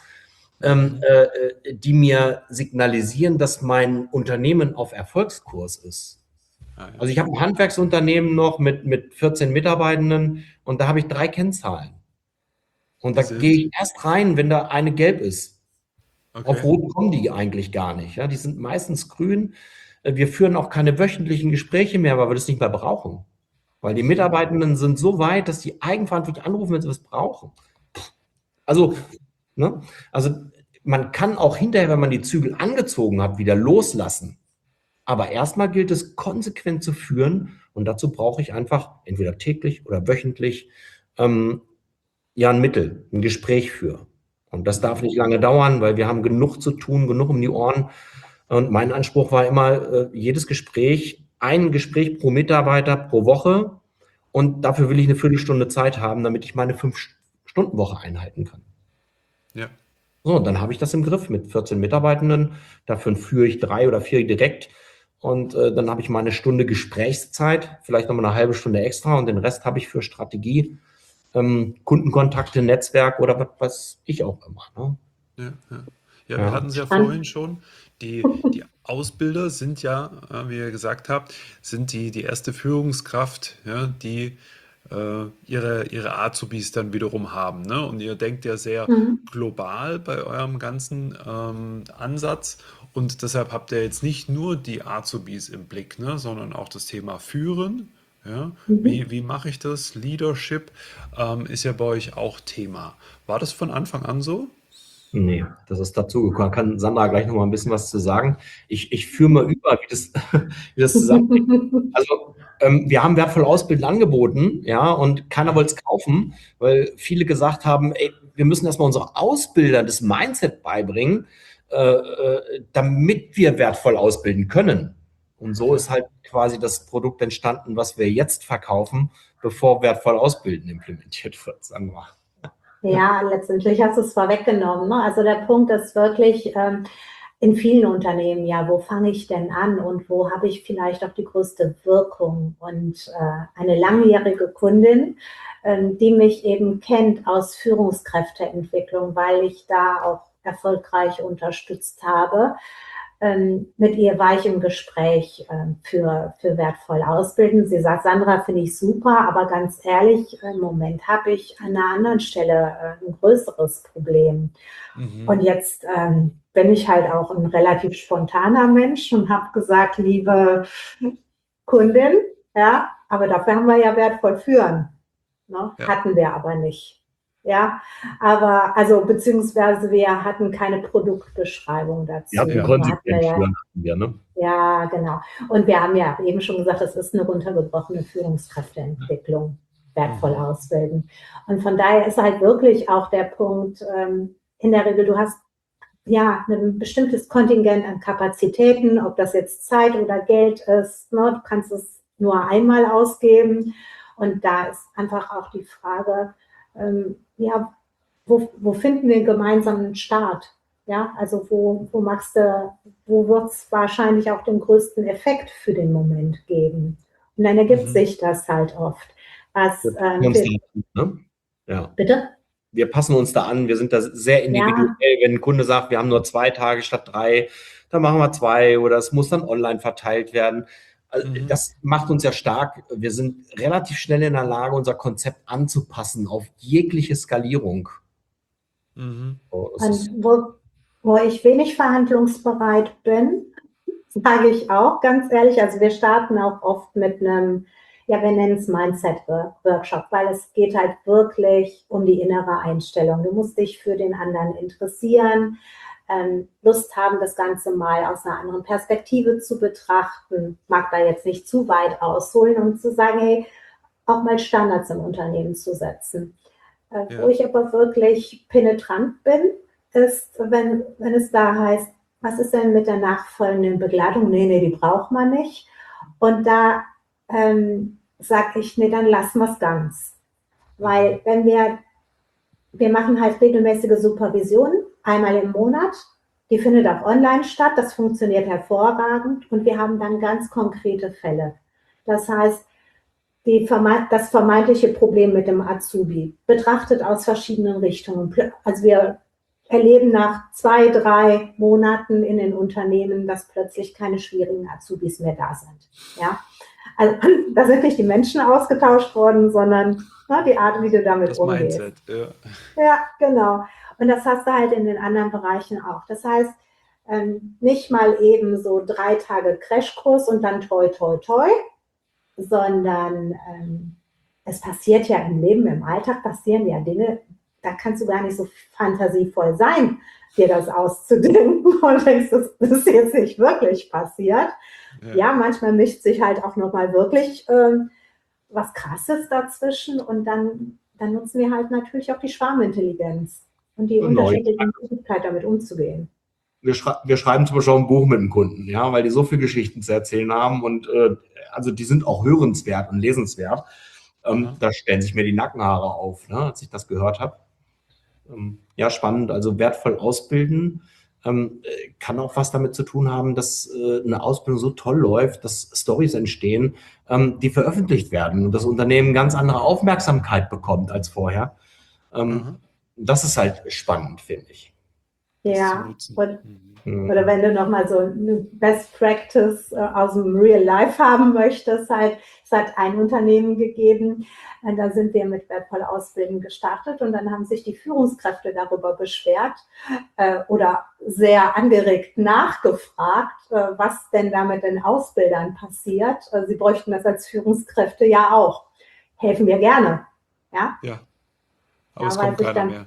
[SPEAKER 2] die mir signalisieren, dass mein Unternehmen auf Erfolgskurs ist?
[SPEAKER 1] Ah, ja.
[SPEAKER 2] Also ich habe ein Handwerksunternehmen noch mit 14 Mitarbeitenden und da habe ich 3 Kennzahlen. Und
[SPEAKER 1] Die
[SPEAKER 2] da gehe
[SPEAKER 1] sind,
[SPEAKER 2] ich erst rein, wenn da eine gelb ist. Auf
[SPEAKER 1] okay.
[SPEAKER 2] Rot kommen die eigentlich gar nicht. Ja, die sind meistens grün. Wir führen auch keine wöchentlichen Gespräche mehr, weil wir das nicht mehr brauchen. Weil die Mitarbeitenden sind so weit, dass die eigenverantwortlich anrufen, wenn sie was brauchen. Also, ne? Also man kann auch hinterher, wenn man die Zügel angezogen hat, wieder loslassen. Aber erstmal gilt es konsequent zu führen und dazu brauche ich einfach entweder täglich oder wöchentlich ähm, ja ein Mittel, ein Gespräch für. Und das darf nicht lange dauern, weil wir haben genug zu tun, genug um die Ohren. Und mein Anspruch war immer, jedes Gespräch, ein Gespräch pro Mitarbeiter pro Woche. Und dafür will ich eine Viertelstunde Zeit haben, damit ich meine 5-Stunden-Woche einhalten kann.
[SPEAKER 1] Ja.
[SPEAKER 2] So, und dann habe ich das im Griff mit 14 Mitarbeitenden. Dafür führe ich 3 oder 4 direkt. Und dann habe ich mal eine Stunde Gesprächszeit, vielleicht noch mal eine halbe Stunde extra. Und den Rest habe ich für Strategie, Kundenkontakte, Netzwerk oder was weiß ich auch immer. Ne?
[SPEAKER 1] Ja, ja. Ja, wir
[SPEAKER 2] Ja.
[SPEAKER 1] hatten es ja
[SPEAKER 3] spannend.
[SPEAKER 1] vorhin schon. Die Ausbilder sind ja, wie ihr gesagt habt, sind die erste Führungskraft, ja, die ihre Azubis dann wiederum haben, ne? Und ihr denkt ja sehr
[SPEAKER 3] Mhm.
[SPEAKER 1] global bei eurem ganzen Ansatz. Und deshalb habt ihr jetzt nicht nur die Azubis im Blick, ne, sondern auch das Thema Führen. Ja?
[SPEAKER 3] Mhm.
[SPEAKER 1] Wie mache ich das? Leadership ist ja bei euch auch Thema. War das von Anfang an so?
[SPEAKER 2] Nee, das ist dazugekommen. Kann Sandra gleich noch mal ein bisschen was zu sagen. Ich führe mal über, wie das zusammenhängt. Also, wir haben wertvoll Ausbilden angeboten, ja, und keiner wollte es kaufen, weil viele gesagt haben, ey, wir müssen erstmal unsere Ausbilder das Mindset beibringen, damit wir wertvoll ausbilden können. Und so ist halt quasi das Produkt entstanden, was wir jetzt verkaufen, bevor wertvoll Ausbilden implementiert wird, sagen wir.
[SPEAKER 3] Ja, letztendlich hast du es vorweggenommen. Ne? Also der Punkt ist wirklich in vielen Unternehmen, ja, wo fange ich denn an und wo habe ich vielleicht auch die größte Wirkung? Und eine langjährige Kundin, die mich eben kennt aus Führungskräfteentwicklung, weil ich da auch erfolgreich unterstützt habe, mit ihr war ich im Gespräch für wertvoll ausbilden. Sie sagt, Sandra, finde ich super, aber ganz ehrlich, im Moment habe ich an einer anderen Stelle ein größeres Problem.
[SPEAKER 1] Mhm.
[SPEAKER 3] Und jetzt bin ich halt auch ein relativ spontaner Mensch und habe gesagt, liebe Kundin, ja, aber dafür haben wir ja wertvoll führen. Ne?
[SPEAKER 1] Ja.
[SPEAKER 3] Hatten wir aber nicht. Ja, aber also beziehungsweise wir hatten keine Produktbeschreibung dazu.
[SPEAKER 2] Wir hatten
[SPEAKER 3] Da hatten wir
[SPEAKER 2] konsequent
[SPEAKER 3] ja,
[SPEAKER 2] führen, hatten wir, ne?
[SPEAKER 3] ja, genau. Und wir haben ja eben schon gesagt, es ist eine runtergebrochene Führungskräfteentwicklung, wertvoll
[SPEAKER 1] Mhm.
[SPEAKER 3] ausbilden. Und von daher ist halt wirklich auch der Punkt, in der Regel, du hast ja ein bestimmtes Kontingent an Kapazitäten, ob das jetzt Zeit oder Geld ist. Ne? Du kannst es nur einmal ausgeben. Und da ist einfach auch die Frage, ja, wo finden wir einen gemeinsamen Start? Ja, also wo wird es wahrscheinlich auch den größten Effekt für den Moment geben? Und dann ergibt
[SPEAKER 1] Mhm.
[SPEAKER 3] sich das halt oft. Was,
[SPEAKER 2] Wir passen uns da an, ne? Ja.
[SPEAKER 3] bitte?
[SPEAKER 2] Wir passen uns da an. Wir sind da sehr individuell.
[SPEAKER 3] Ja,
[SPEAKER 2] Wenn ein Kunde sagt, wir haben nur 2 Tage statt 3, dann machen wir 2 oder es muss dann online verteilt werden. Also
[SPEAKER 1] Mhm.
[SPEAKER 2] das macht uns ja stark. Wir sind relativ schnell in der Lage, unser Konzept anzupassen auf jegliche Skalierung.
[SPEAKER 1] Mhm.
[SPEAKER 2] So, das ist,
[SPEAKER 3] und wo ich wenig verhandlungsbereit bin, sage ich auch ganz ehrlich, also wir starten auch oft mit einem, ja, wir nennen es Mindset-Workshop, weil es geht halt wirklich um die innere Einstellung. Du musst dich für den anderen interessieren, Lust haben, das Ganze mal aus einer anderen Perspektive zu betrachten, mag da jetzt nicht zu weit ausholen und zu sagen, hey, auch mal Standards im Unternehmen zu setzen. Wo
[SPEAKER 1] Ja.
[SPEAKER 3] ich aber wirklich penetrant bin, ist, wenn es da heißt, was ist denn mit der nachfolgenden Begleitung? Nee, die braucht man nicht. Und da sage ich, nee, dann lassen wir es ganz.
[SPEAKER 1] Mhm.
[SPEAKER 3] Weil wenn wir machen halt regelmäßige Supervision, einmal im Monat, die findet auch online statt, das funktioniert hervorragend und wir haben dann ganz konkrete Fälle. Das heißt, das vermeintliche Problem mit dem Azubi betrachtet aus verschiedenen Richtungen. Also wir erleben nach 2, 3 Monaten in den Unternehmen, dass plötzlich keine schwierigen Azubis mehr da sind. Ja? Also da sind nicht die Menschen ausgetauscht worden, sondern die Art, wie du damit
[SPEAKER 1] Das
[SPEAKER 3] umgehst.
[SPEAKER 1] Mindset, ja.
[SPEAKER 3] Ja, genau. Und das hast du halt in den anderen Bereichen auch. Das heißt, nicht mal eben so 3 Tage Crashkurs und dann toi, toi, toi, sondern es passiert ja im Leben, im Alltag passieren ja Dinge, da kannst du gar nicht so fantasievoll sein, dir das auszudenken und denkst, das ist jetzt nicht wirklich passiert.
[SPEAKER 1] Ja.
[SPEAKER 3] Ja, manchmal mischt sich halt auch nochmal wirklich was Krasses dazwischen und dann nutzen wir halt natürlich auch die Schwarmintelligenz und die
[SPEAKER 2] genau.
[SPEAKER 3] unterschiedliche Möglichkeit, damit umzugehen.
[SPEAKER 2] Wir schreiben zum Beispiel auch ein Buch mit einem Kunden, ja, weil die so viele Geschichten zu erzählen haben und also die sind auch hörenswert und lesenswert.
[SPEAKER 1] Aha.
[SPEAKER 2] Da stellen sich mir die Nackenhaare auf, ne, als ich das gehört habe. Ja, spannend. Also wertvoll ausbilden kann auch was damit zu tun haben, dass eine Ausbildung so toll läuft, dass Storys entstehen, die veröffentlicht werden und das Unternehmen ganz andere Aufmerksamkeit bekommt als vorher.
[SPEAKER 1] Aha.
[SPEAKER 2] Das ist halt spannend, finde ich.
[SPEAKER 1] das zu
[SPEAKER 3] Ja,
[SPEAKER 1] nutzen.
[SPEAKER 3] oder wenn du nochmal so eine Best Practice aus dem Real Life haben möchtest, es hat ein Unternehmen gegeben, da sind wir mit wertvoll Ausbilden gestartet und dann haben sich die Führungskräfte darüber beschwert oder sehr angeregt nachgefragt, was denn da mit den Ausbildern passiert. Sie bräuchten das als Führungskräfte ja auch. Helfen wir gerne. Ja,
[SPEAKER 1] Ja, aber
[SPEAKER 3] ja,
[SPEAKER 1] es
[SPEAKER 3] weil
[SPEAKER 1] kommt
[SPEAKER 3] sich
[SPEAKER 1] keiner
[SPEAKER 3] dann
[SPEAKER 1] mehr.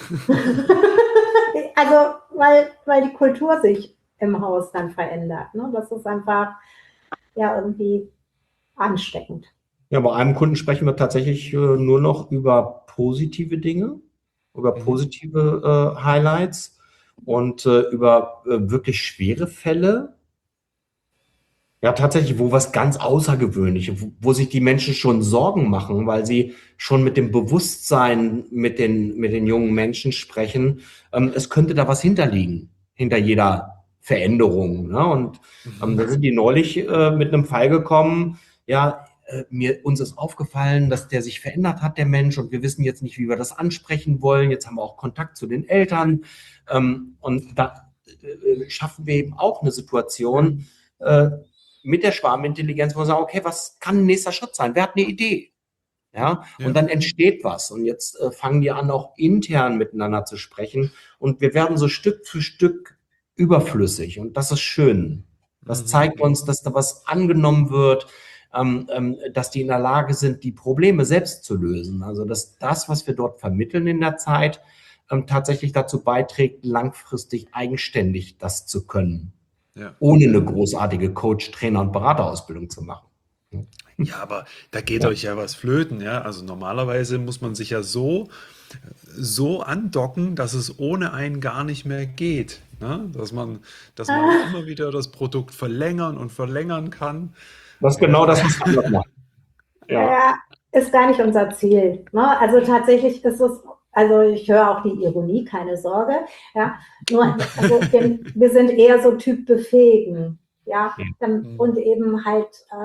[SPEAKER 3] also, weil die Kultur sich im Haus dann verändert. Ne? Das ist einfach ja irgendwie ansteckend.
[SPEAKER 2] Ja, bei einem Kunden sprechen wir tatsächlich nur noch über positive Dinge, über positive Highlights und über wirklich schwere Fälle. Ja, tatsächlich, wo was ganz Außergewöhnliches, wo sich die Menschen schon Sorgen machen, weil sie schon mit dem Bewusstsein mit den jungen Menschen sprechen. Es könnte da was hinterliegen, hinter jeder Veränderung. Ne? Und da sind die neulich mit einem Fall gekommen, ja, uns ist aufgefallen, dass der sich verändert hat, der Mensch, und wir wissen jetzt nicht, wie wir das ansprechen wollen. Jetzt haben wir auch Kontakt zu den Eltern. Und da schaffen wir eben auch eine Situation, mit der Schwarmintelligenz, wo wir sagen, okay, was kann ein nächster Schritt sein? Wer hat eine Idee? Ja, und dann entsteht was. Und jetzt fangen die an, auch intern miteinander zu sprechen. Und wir werden so Stück für Stück überflüssig. Und das ist schön. Das zeigt uns, dass da was angenommen wird, dass die in der Lage sind, die Probleme selbst zu lösen. Also, dass das, was wir dort vermitteln in der Zeit, tatsächlich dazu beiträgt, langfristig eigenständig das zu können.
[SPEAKER 1] Ja.
[SPEAKER 2] Ohne eine großartige Coach-, Trainer- und Beraterausbildung zu machen.
[SPEAKER 1] Ja, aber da geht euch ja was flöten, ja. Also normalerweise muss man sich ja so andocken, dass es ohne einen gar nicht mehr geht. Ne? Dass man immer wieder das Produkt verlängern und verlängern kann.
[SPEAKER 2] Das ist genau das, was wir noch machen.
[SPEAKER 3] Ja, ist gar nicht unser Ziel. Ne? Also tatsächlich ist es, also ich höre auch die Ironie, keine Sorge. Ja, nur also wir sind eher so Typ befähigen. Ja, und eben halt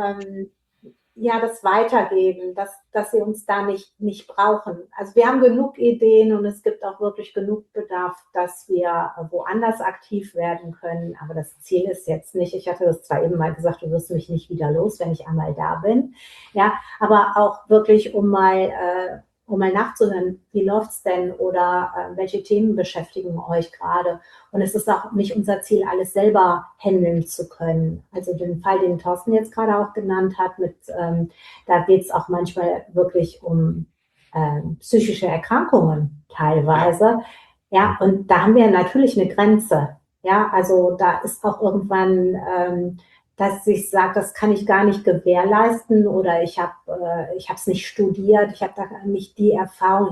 [SPEAKER 3] ja, das Weitergeben, dass sie uns da nicht brauchen. Also wir haben genug Ideen und es gibt auch wirklich genug Bedarf, dass wir woanders aktiv werden können. Aber das Ziel ist jetzt nicht, ich hatte das zwar eben mal gesagt, du wirst mich nicht wieder los, wenn ich einmal da bin. Ja, aber auch wirklich, um mal nachzuhören, wie läuft's denn oder welche Themen beschäftigen euch gerade? Und es ist auch nicht unser Ziel, alles selber handeln zu können. Also den Fall, den Thorsten jetzt gerade auch genannt hat, da geht es auch manchmal wirklich um psychische Erkrankungen teilweise. Ja, und da haben wir natürlich eine Grenze. Ja, also da ist auch irgendwann dass ich sage, das kann ich gar nicht gewährleisten oder ich habe es nicht studiert, ich habe da nicht die Erfahrung,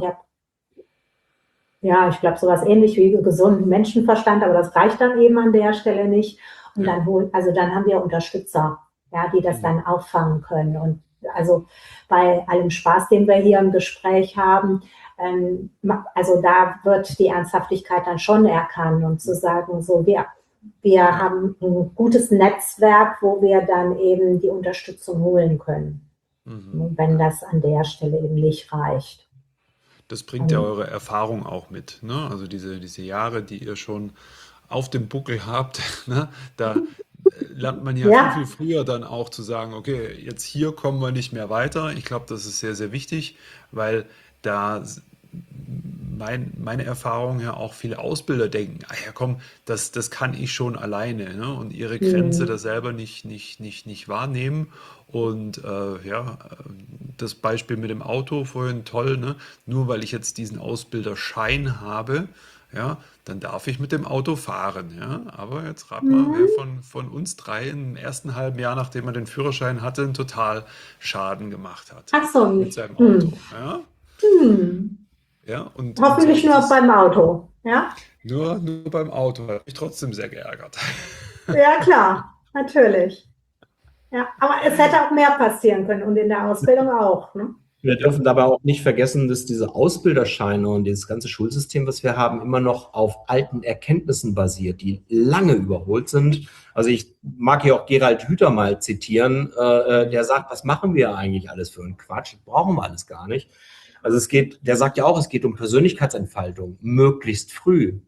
[SPEAKER 3] ich glaube sowas ähnlich wie gesunden Menschenverstand, aber das reicht dann eben an der Stelle nicht. Und dann haben wir Unterstützer, ja, die das dann auffangen können. Und also bei allem Spaß, den wir hier im Gespräch haben, also da wird die Ernsthaftigkeit dann schon erkannt und zu sagen, so wir haben ein gutes Netzwerk, wo wir dann eben die Unterstützung holen können, wenn das an der Stelle eben nicht reicht.
[SPEAKER 1] Das bringt ja eure Erfahrung auch mit, ne? Also diese Jahre, die ihr schon auf dem Buckel habt, ne? Da lernt man ja viel früher dann auch zu sagen, okay, jetzt hier kommen wir nicht mehr weiter. Ich glaube, das ist sehr, sehr wichtig, weil da meine Erfahrung ja auch viele Ausbilder denken, ja komm, das kann ich schon alleine, ne? Und ihre Grenze da selber nicht wahrnehmen. Und das Beispiel mit dem Auto vorhin toll, ne? Nur weil ich jetzt diesen Ausbilderschein habe, ja, dann darf ich mit dem Auto fahren, ja. Aber jetzt rat mal, wer von uns drei im ersten halben Jahr, nachdem er den Führerschein hatte, einen Totalschaden gemacht hat.
[SPEAKER 3] Ach so.
[SPEAKER 1] Mit seinem Auto, ja. Ja,
[SPEAKER 3] Hoffentlich nur beim Auto, ja?
[SPEAKER 1] Nur beim Auto. Hat mich trotzdem sehr geärgert.
[SPEAKER 3] Ja, klar, natürlich. Ja, aber es hätte auch mehr passieren können und in der Ausbildung auch, ne?
[SPEAKER 2] Wir dürfen dabei auch nicht vergessen, dass diese Ausbilderscheine und dieses ganze Schulsystem, was wir haben, immer noch auf alten Erkenntnissen basiert, die lange überholt sind. Also ich mag hier auch Gerald Hüther mal zitieren, der sagt, was machen wir eigentlich alles für einen Quatsch? Brauchen wir alles gar nicht. Also der sagt ja auch, es geht um Persönlichkeitsentfaltung, möglichst früh.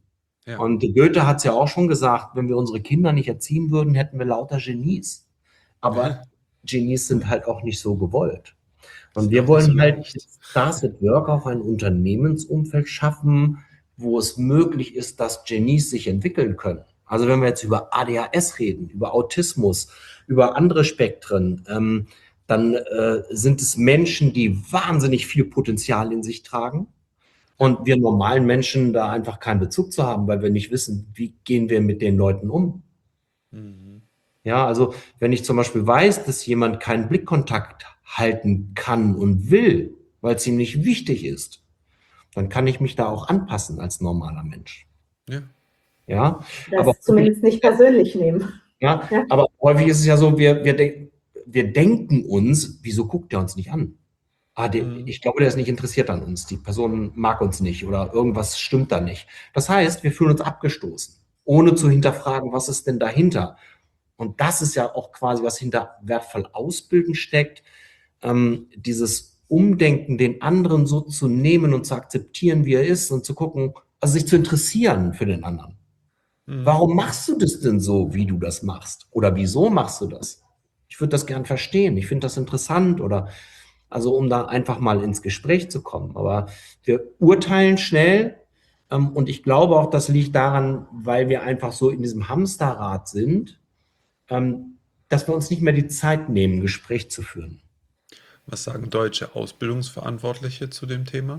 [SPEAKER 1] Ja.
[SPEAKER 2] Und Goethe hat es ja auch schon gesagt, wenn wir unsere Kinder nicht erziehen würden, hätten wir lauter Genies. Aber Genies sind halt auch nicht so gewollt. Und
[SPEAKER 1] Ist
[SPEAKER 2] wir
[SPEAKER 1] auch nicht so
[SPEAKER 2] wollen halt
[SPEAKER 1] leicht.
[SPEAKER 2] mit Stars at Work auch ein Unternehmensumfeld schaffen, wo es möglich ist, dass Genies sich entwickeln können. Also wenn wir jetzt über ADHS reden, über Autismus, über andere Spektren, dann sind es Menschen, die wahnsinnig viel Potenzial in sich tragen. Und wir normalen Menschen da einfach keinen Bezug zu haben, weil wir nicht wissen, wie gehen wir mit den Leuten um.
[SPEAKER 1] Mhm.
[SPEAKER 2] Ja, also wenn ich zum Beispiel weiß, dass jemand keinen Blickkontakt halten kann und will, weil es ihm nicht wichtig ist, dann kann ich mich da auch anpassen als normaler Mensch.
[SPEAKER 1] Ja.
[SPEAKER 2] Ja, aber
[SPEAKER 3] Das zumindest nicht persönlich nehmen.
[SPEAKER 2] ja,
[SPEAKER 3] Ja.
[SPEAKER 2] aber häufig ist es ja so, wir denken uns, wieso guckt der uns nicht an? Ich glaube, der ist nicht interessiert an uns. Die Person mag uns nicht oder irgendwas stimmt da nicht. Das heißt, wir fühlen uns abgestoßen, ohne zu hinterfragen, was ist denn dahinter? Und das ist ja auch quasi, was hinter wertvoll ausbilden steckt. Dieses Umdenken, den anderen so zu nehmen und zu akzeptieren, wie er ist und zu gucken, also sich zu interessieren für den anderen. Warum machst du das denn so, wie du das machst? Oder wieso machst du das? Ich würde das gern verstehen. Ich finde das interessant oder also um da einfach mal ins Gespräch zu kommen. Aber wir urteilen schnell und ich glaube auch, das liegt daran, weil wir einfach so in diesem Hamsterrad sind, dass wir uns nicht mehr die Zeit nehmen, ein Gespräch zu führen.
[SPEAKER 1] Was sagen deutsche Ausbildungsverantwortliche zu dem Thema?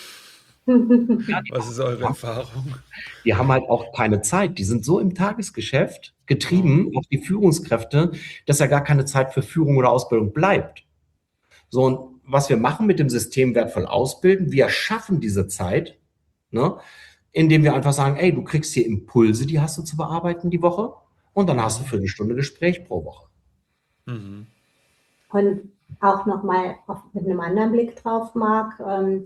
[SPEAKER 1] Was ist eure Erfahrung?
[SPEAKER 2] Die haben halt auch keine Zeit. Die sind so im Tagesgeschäft getrieben, auch die Führungskräfte, dass ja gar keine Zeit für Führung oder Ausbildung bleibt. So, und was wir machen mit dem System wertvoll ausbilden, wir schaffen diese Zeit, ne, indem wir einfach sagen, ey, du kriegst hier Impulse, die hast du zu bearbeiten die Woche und dann hast du für eine Stunde Gespräch pro Woche.
[SPEAKER 1] Mhm.
[SPEAKER 3] Und auch nochmal mit einem anderen Blick drauf, Marc,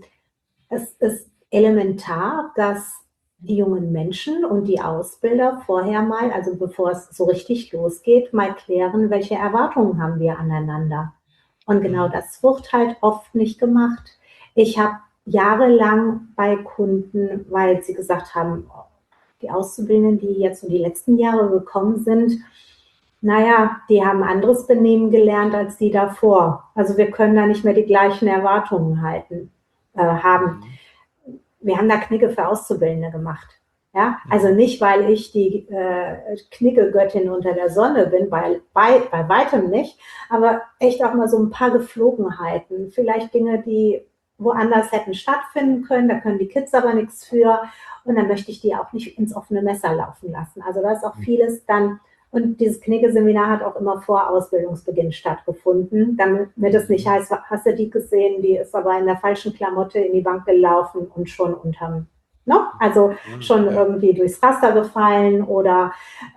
[SPEAKER 3] es ist elementar, dass die jungen Menschen und die Ausbilder vorher mal, also bevor es so richtig losgeht, mal klären, welche Erwartungen haben wir aneinander. Und genau das wird halt oft nicht gemacht. Ich habe jahrelang bei Kunden, weil sie gesagt haben, die Auszubildenden, die jetzt so die letzten Jahre gekommen sind, naja, die haben anderes Benehmen gelernt als die davor. Also wir können da nicht mehr die gleichen Erwartungen haben. Wir haben da Knigge für Auszubildende gemacht. Ja, also nicht, weil ich die Knigge-Göttin unter der Sonne bin, bei weitem nicht, aber echt auch mal so ein paar Geflogenheiten, vielleicht Dinge, die woanders hätten stattfinden können, da können die Kids aber nichts für und dann möchte ich die auch nicht ins offene Messer laufen lassen. Also da ist auch vieles dann, und dieses Knigge-Seminar hat auch immer vor Ausbildungsbeginn stattgefunden, damit es nicht heißt, hast du die gesehen, die ist aber in der falschen Klamotte in die Bank gelaufen und schon unterm, ne? Also schon irgendwie durchs Raster gefallen oder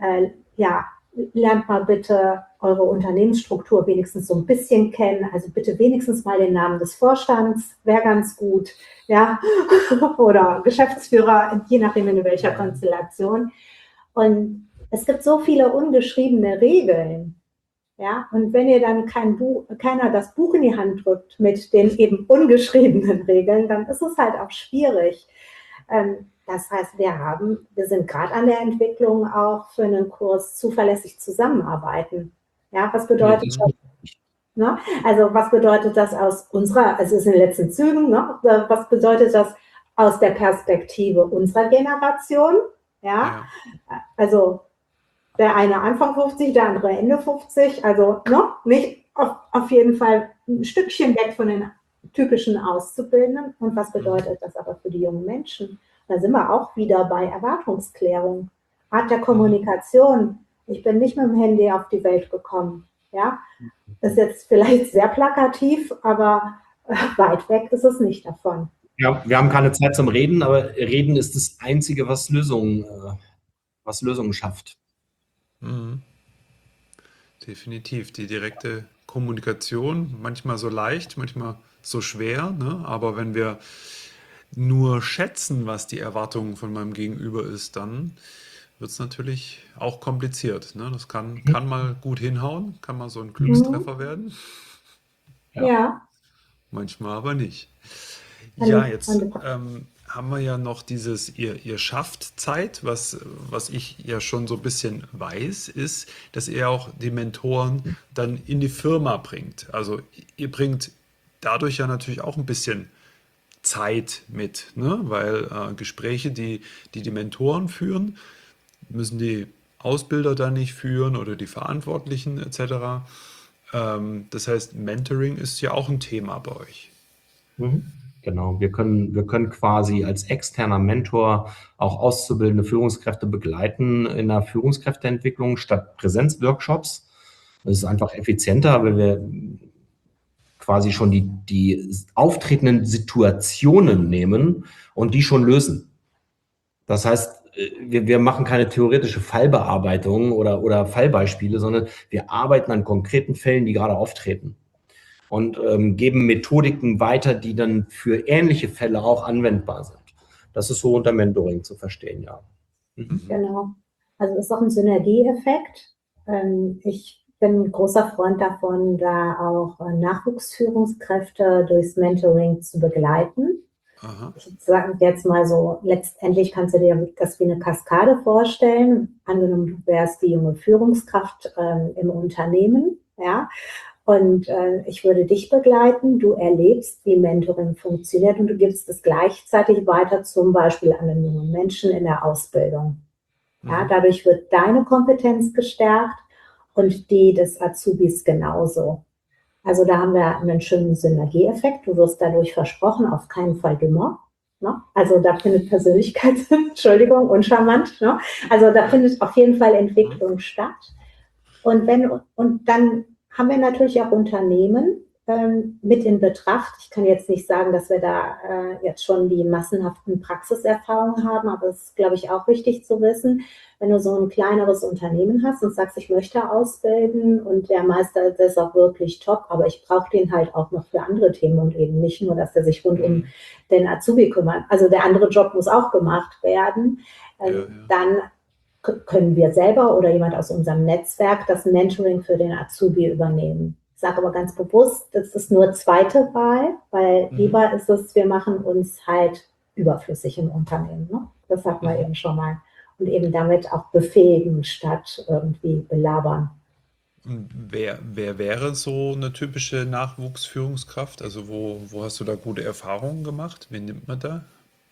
[SPEAKER 3] lernt mal bitte eure Unternehmensstruktur wenigstens so ein bisschen kennen, also bitte wenigstens mal den Namen des Vorstands, wäre ganz gut, ja, oder Geschäftsführer, je nachdem in welcher Konstellation. Und es gibt so viele ungeschriebene Regeln, ja, und wenn ihr dann keiner das Buch in die Hand drückt mit den eben ungeschriebenen Regeln, dann ist es halt auch schwierig. Das heißt, wir sind gerade an der Entwicklung auch für einen Kurs zuverlässig zusammenarbeiten. Ja, was bedeutet das? Ne? Also was bedeutet das aus unserer, also es ist in den letzten Zügen, ne? Was bedeutet das aus der Perspektive unserer Generation? Ja, also der eine Anfang 50, der andere Ende 50, also ne? Nicht auf jeden Fall ein Stückchen weg von den typischen Auszubildenden. Und was bedeutet das aber für die jungen Menschen? Da sind wir auch wieder bei Erwartungsklärung, Art der Kommunikation. Ich bin nicht mit dem Handy auf die Welt gekommen. Ja, ist jetzt vielleicht sehr plakativ, aber weit weg ist es nicht davon.
[SPEAKER 2] Ja, wir haben keine Zeit zum Reden, aber Reden ist das Einzige, was Lösungen schafft.
[SPEAKER 1] Mhm. Definitiv. Die direkte Kommunikation, manchmal so leicht, manchmal so schwer, ne? Aber wenn wir nur schätzen, was die Erwartung von meinem Gegenüber ist, dann wird es natürlich auch kompliziert. Ne? Das kann mal gut hinhauen, kann mal so ein Glückstreffer werden,
[SPEAKER 3] Ja.
[SPEAKER 1] manchmal aber nicht. Ja, jetzt haben wir ja noch dieses, ihr schafft Zeit, was ich ja schon so ein bisschen weiß, ist, dass ihr auch die Mentoren dann in die Firma bringt. Also ihr bringt dadurch ja natürlich auch ein bisschen Zeit mit, ne? Weil Gespräche, die Mentoren führen, müssen die Ausbilder dann nicht führen oder die Verantwortlichen etc. Das heißt, Mentoring ist ja auch ein Thema bei euch.
[SPEAKER 2] Mhm. Genau, wir können quasi als externer Mentor auch auszubildende Führungskräfte begleiten in der Führungskräfteentwicklung statt Präsenzworkshops. Das ist einfach effizienter, weil wir quasi schon die auftretenden Situationen nehmen und die schon lösen. Das heißt, wir machen keine theoretische Fallbearbeitung oder Fallbeispiele, sondern wir arbeiten an konkreten Fällen, die gerade auftreten und geben Methodiken weiter, die dann für ähnliche Fälle auch anwendbar sind. Das ist so unter Mentoring zu verstehen, ja. Mhm.
[SPEAKER 3] Genau. Also es ist auch ein Synergieeffekt. Ich bin ein großer Freund davon, da auch Nachwuchsführungskräfte durchs Mentoring zu begleiten.
[SPEAKER 1] Aha.
[SPEAKER 3] Ich sage jetzt mal so, letztendlich kannst du dir das wie eine Kaskade vorstellen. Angenommen, du wärst die junge Führungskraft im Unternehmen, ja, und ich würde dich begleiten, du erlebst, wie Mentoring funktioniert und du gibst es gleichzeitig weiter, zum Beispiel an einen jungen Menschen in der Ausbildung. Ja, dadurch wird deine Kompetenz gestärkt und die des Azubis genauso. Also da haben wir einen schönen Synergieeffekt. Du wirst dadurch versprochen, auf keinen Fall dümmer. Ne? Also da findet Persönlichkeits, Entschuldigung, uncharmant. Ne? Also da findet auf jeden Fall Entwicklung statt. Und dann haben wir natürlich auch Unternehmen mit in Betracht. Ich kann jetzt nicht sagen, dass wir da jetzt schon die massenhaften Praxiserfahrungen haben, aber es ist, glaube ich, auch wichtig zu wissen, wenn du so ein kleineres Unternehmen hast und sagst, ich möchte ausbilden und der Meister ist auch wirklich top, aber ich brauche den halt auch noch für andere Themen und eben nicht nur, dass er sich rund um den Azubi kümmert. Also der andere Job muss auch gemacht werden. Dann können wir selber oder jemand aus unserem Netzwerk das Mentoring für den Azubi übernehmen. Ich sage aber ganz bewusst, das ist nur zweite Wahl, weil lieber ist es, wir machen uns halt überflüssig im Unternehmen. Ne? Das hatten wir eben schon mal. Und eben damit auch befähigen statt irgendwie belabern.
[SPEAKER 1] Wer wäre so eine typische Nachwuchsführungskraft? Also wo hast du da gute Erfahrungen gemacht? Wen nimmt man da?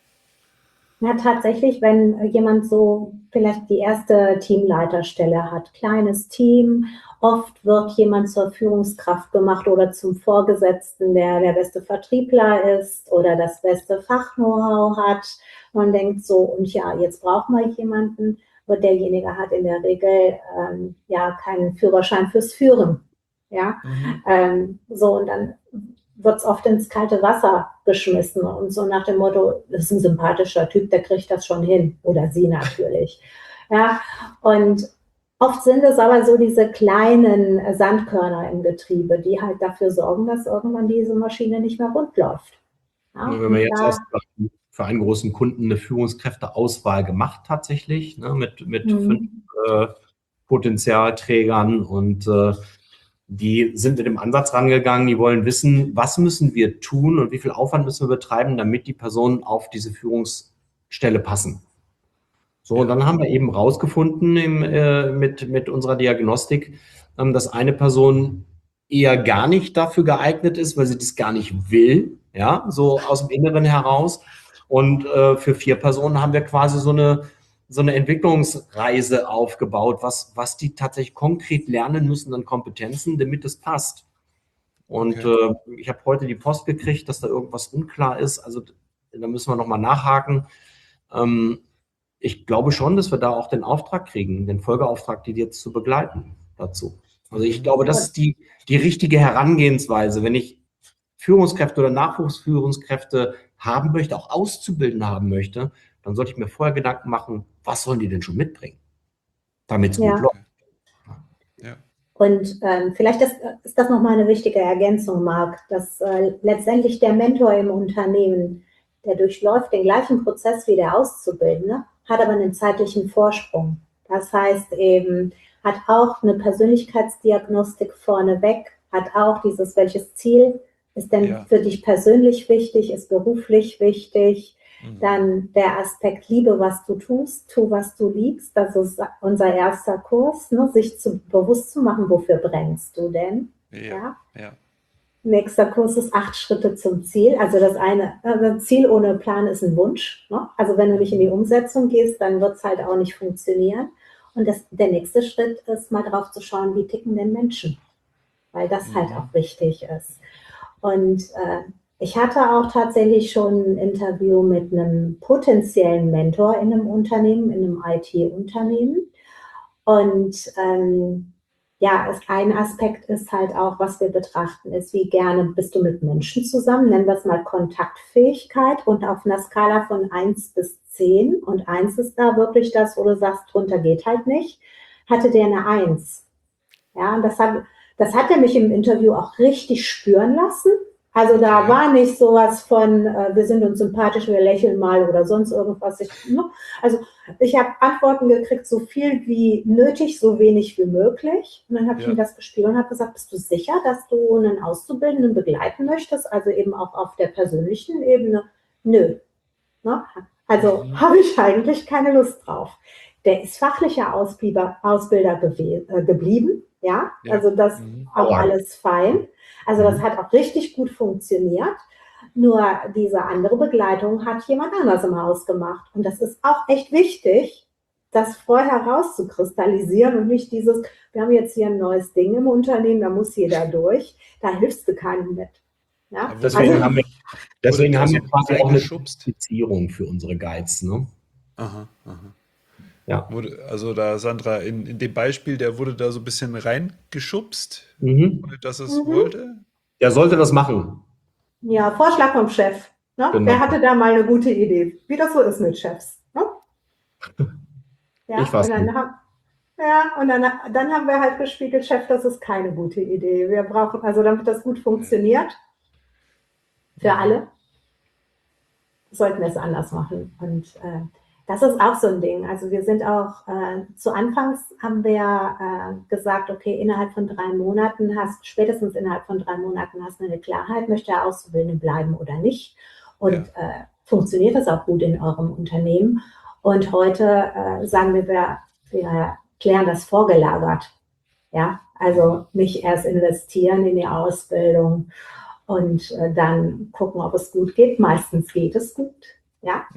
[SPEAKER 3] Ja, tatsächlich, wenn jemand so vielleicht die erste Teamleiterstelle hat, kleines Team, oft wird jemand zur Führungskraft gemacht oder zum Vorgesetzten, der der beste Vertriebler ist oder das beste Fachknow-how hat. Man denkt so, und ja, jetzt brauchen wir jemanden, und derjenige hat in der Regel ja keinen Führerschein fürs Führen. Ja, so, und dann wird es oft ins kalte Wasser geschmissen und so nach dem Motto, das ist ein sympathischer Typ, der kriegt das schon hin. Oder sie natürlich. Ja, und oft sind es aber so diese kleinen Sandkörner im Getriebe, die halt dafür sorgen, dass irgendwann diese Maschine nicht mehr rund läuft. Ja,
[SPEAKER 2] Wenn wir jetzt erst für einen großen Kunden eine Führungskräfteauswahl gemacht tatsächlich, ne, mit 5 Potenzialträgern und die sind mit dem Ansatz rangegangen, die wollen wissen, was müssen wir tun und wie viel Aufwand müssen wir betreiben, damit die Personen auf diese Führungsstelle passen. So, und dann haben wir eben rausgefunden mit unserer Diagnostik, dass eine Person eher gar nicht dafür geeignet ist, weil sie das gar nicht will, ja, so aus dem Inneren heraus. Und für 4 Personen haben wir quasi so eine Entwicklungsreise aufgebaut, was die tatsächlich konkret lernen müssen an Kompetenzen, damit es passt. Und ich habe heute die Post gekriegt, dass da irgendwas unklar ist. Also da müssen wir nochmal nachhaken. Ich glaube schon, dass wir da auch den Auftrag kriegen, den Folgeauftrag, die jetzt zu begleiten dazu. Also ich glaube, das ist die richtige Herangehensweise. Wenn ich Führungskräfte oder Nachwuchsführungskräfte haben möchte, auch Auszubildende haben möchte, dann sollte ich mir vorher Gedanken machen, was sollen die denn schon mitbringen, damit es gut läuft.
[SPEAKER 1] Ja.
[SPEAKER 3] Und vielleicht ist das nochmal eine wichtige Ergänzung, Marc, dass letztendlich der Mentor im Unternehmen, der durchläuft den gleichen Prozess wie der Auszubildende, hat aber einen zeitlichen Vorsprung. Das heißt eben, hat auch eine Persönlichkeitsdiagnostik vorneweg, hat auch dieses, welches Ziel ist denn für dich persönlich wichtig, ist beruflich wichtig, Dann der Aspekt Liebe, was du tust, tu, was du liebst. Das ist unser erster Kurs, ne? Sich bewusst zu machen, wofür brennst du denn?
[SPEAKER 1] Ja.
[SPEAKER 3] Nächster Kurs ist 8 Schritte zum Ziel. Also das Ziel ohne Plan ist ein Wunsch. Ne? Also wenn du nicht in die Umsetzung gehst, dann wird es halt auch nicht funktionieren. Und der nächste Schritt ist mal drauf zu schauen, wie ticken denn Menschen? Weil das halt auch wichtig ist. Und ich hatte auch tatsächlich schon ein Interview mit einem potenziellen Mentor in einem Unternehmen, in einem IT-Unternehmen. Und ein Aspekt ist halt auch, was wir betrachten, ist, wie gerne bist du mit Menschen zusammen, nennen wir es mal Kontaktfähigkeit und auf einer Skala von 1 bis 10 und 1 ist da wirklich das, wo du sagst, drunter geht halt nicht, hatte der eine 1. Ja, und das hat er mich im Interview auch richtig spüren lassen. Also da war nicht sowas von, wir sind uns sympathisch, wir lächeln mal oder sonst irgendwas. Also ich habe Antworten gekriegt, so viel wie nötig, so wenig wie möglich. Und dann habe ich ihm das gespielt und habe gesagt, bist du sicher, dass du einen Auszubildenden begleiten möchtest? Also eben auch auf der persönlichen Ebene? Nö. Ne? Also habe ich eigentlich keine Lust drauf. Der ist fachlicher Ausbilder geblieben. Ja, also das auch alles fein. Also das hat auch richtig gut funktioniert. Nur diese andere Begleitung hat jemand anders im Haus gemacht. Und das ist auch echt wichtig, das vorher rauszukristallisieren und nicht dieses, wir haben jetzt hier ein neues Ding im Unternehmen, da muss jeder durch. Da hilfst du keinem mit. Ja?
[SPEAKER 2] Deswegen haben wir quasi auch eine Zertifizierung für unsre Guides. Ne?
[SPEAKER 1] Aha.
[SPEAKER 2] Ja.
[SPEAKER 1] Also da, Sandra, in dem Beispiel, der wurde da so ein bisschen reingeschubst, ohne dass es wollte?
[SPEAKER 2] Der sollte das machen.
[SPEAKER 3] Ja, Vorschlag vom Chef. Ne?
[SPEAKER 2] Genau.
[SPEAKER 3] Der hatte da mal eine gute Idee, wie das so ist mit Chefs. Ne? Ja,
[SPEAKER 2] ich weiß nicht.
[SPEAKER 3] Und dann haben wir halt gespiegelt, Chef, das ist keine gute Idee. Wir brauchen, also damit das gut funktioniert, für alle, sollten wir es anders machen. Und das ist auch so ein Ding. Also wir sind auch, zu Anfangs haben wir gesagt, okay, spätestens innerhalb von 3 Monaten hast du eine Klarheit, möchte der Auszubildende bleiben oder nicht. Und funktioniert das auch gut in eurem Unternehmen? Und heute sagen wir klären das vorgelagert. Ja, also nicht erst investieren in die Ausbildung und dann gucken, ob es gut geht. Meistens geht es gut. Ja.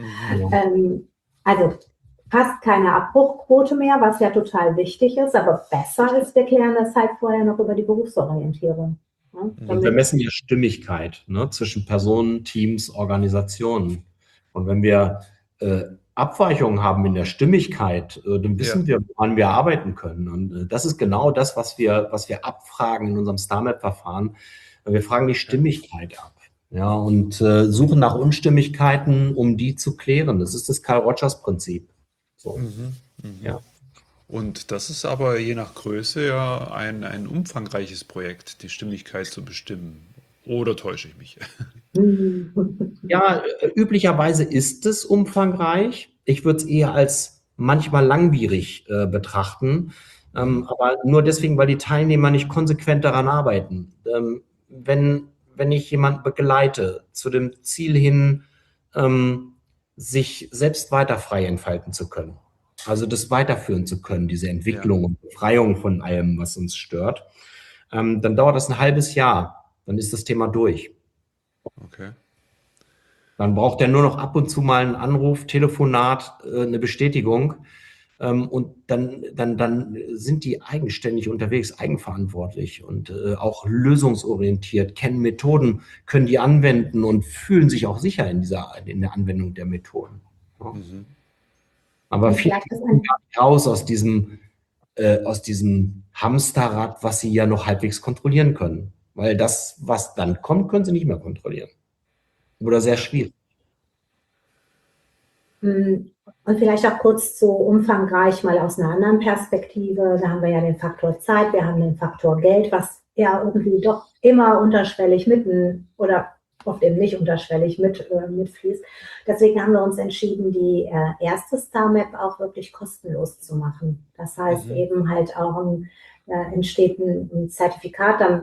[SPEAKER 3] Also fast keine Abbruchquote mehr, was ja total wichtig ist, aber besser ist, wir klären das halt vorher noch über die Berufsorientierung. Ja,
[SPEAKER 2] und wir messen ja Stimmigkeit, ne, zwischen Personen, Teams, Organisationen. Und wenn wir Abweichungen haben in der Stimmigkeit, dann wissen wir, woran wir arbeiten können. Und das ist genau das, was wir abfragen in unserem StarMap-Verfahren. Wir fragen die Stimmigkeit ab. Ja, und suchen nach Unstimmigkeiten, um die zu klären. Das ist das Carl-Rogers-Prinzip. So. Ja.
[SPEAKER 1] Und das ist aber je nach Größe ja ein umfangreiches Projekt, die Stimmigkeit zu bestimmen. Oder täusche ich mich?
[SPEAKER 2] Ja, üblicherweise ist es umfangreich. Ich würde es eher als manchmal langwierig betrachten. Aber nur deswegen, weil die Teilnehmer nicht konsequent daran arbeiten. Wenn ich jemanden begleite, zu dem Ziel hin, sich selbst weiter frei entfalten zu können, also das weiterführen zu können, diese Entwicklung und Befreiung von allem, was uns stört, dann dauert das ein halbes Jahr, dann ist das Thema durch.
[SPEAKER 1] Okay.
[SPEAKER 2] Dann braucht er nur noch ab und zu mal einen Anruf, Telefonat, eine Bestätigung. Und dann sind die eigenständig unterwegs, eigenverantwortlich und auch lösungsorientiert, kennen Methoden, können die anwenden und fühlen sich auch sicher in der Anwendung der Methoden. Ja. Aber viele kommen gar nicht raus aus diesem Hamsterrad, was sie ja noch halbwegs kontrollieren können. Weil das, was dann kommt, können sie nicht mehr kontrollieren. Oder sehr schwierig.
[SPEAKER 3] Und vielleicht auch kurz zu umfangreich mal aus einer anderen Perspektive. Da haben wir ja den Faktor Zeit, wir haben den Faktor Geld, was ja irgendwie doch immer unterschwellig oder oft eben nicht unterschwellig mitfließt. Deswegen haben wir uns entschieden, die erste StarMap auch wirklich kostenlos zu machen. Das heißt eben halt auch entsteht ein Zertifikat, dann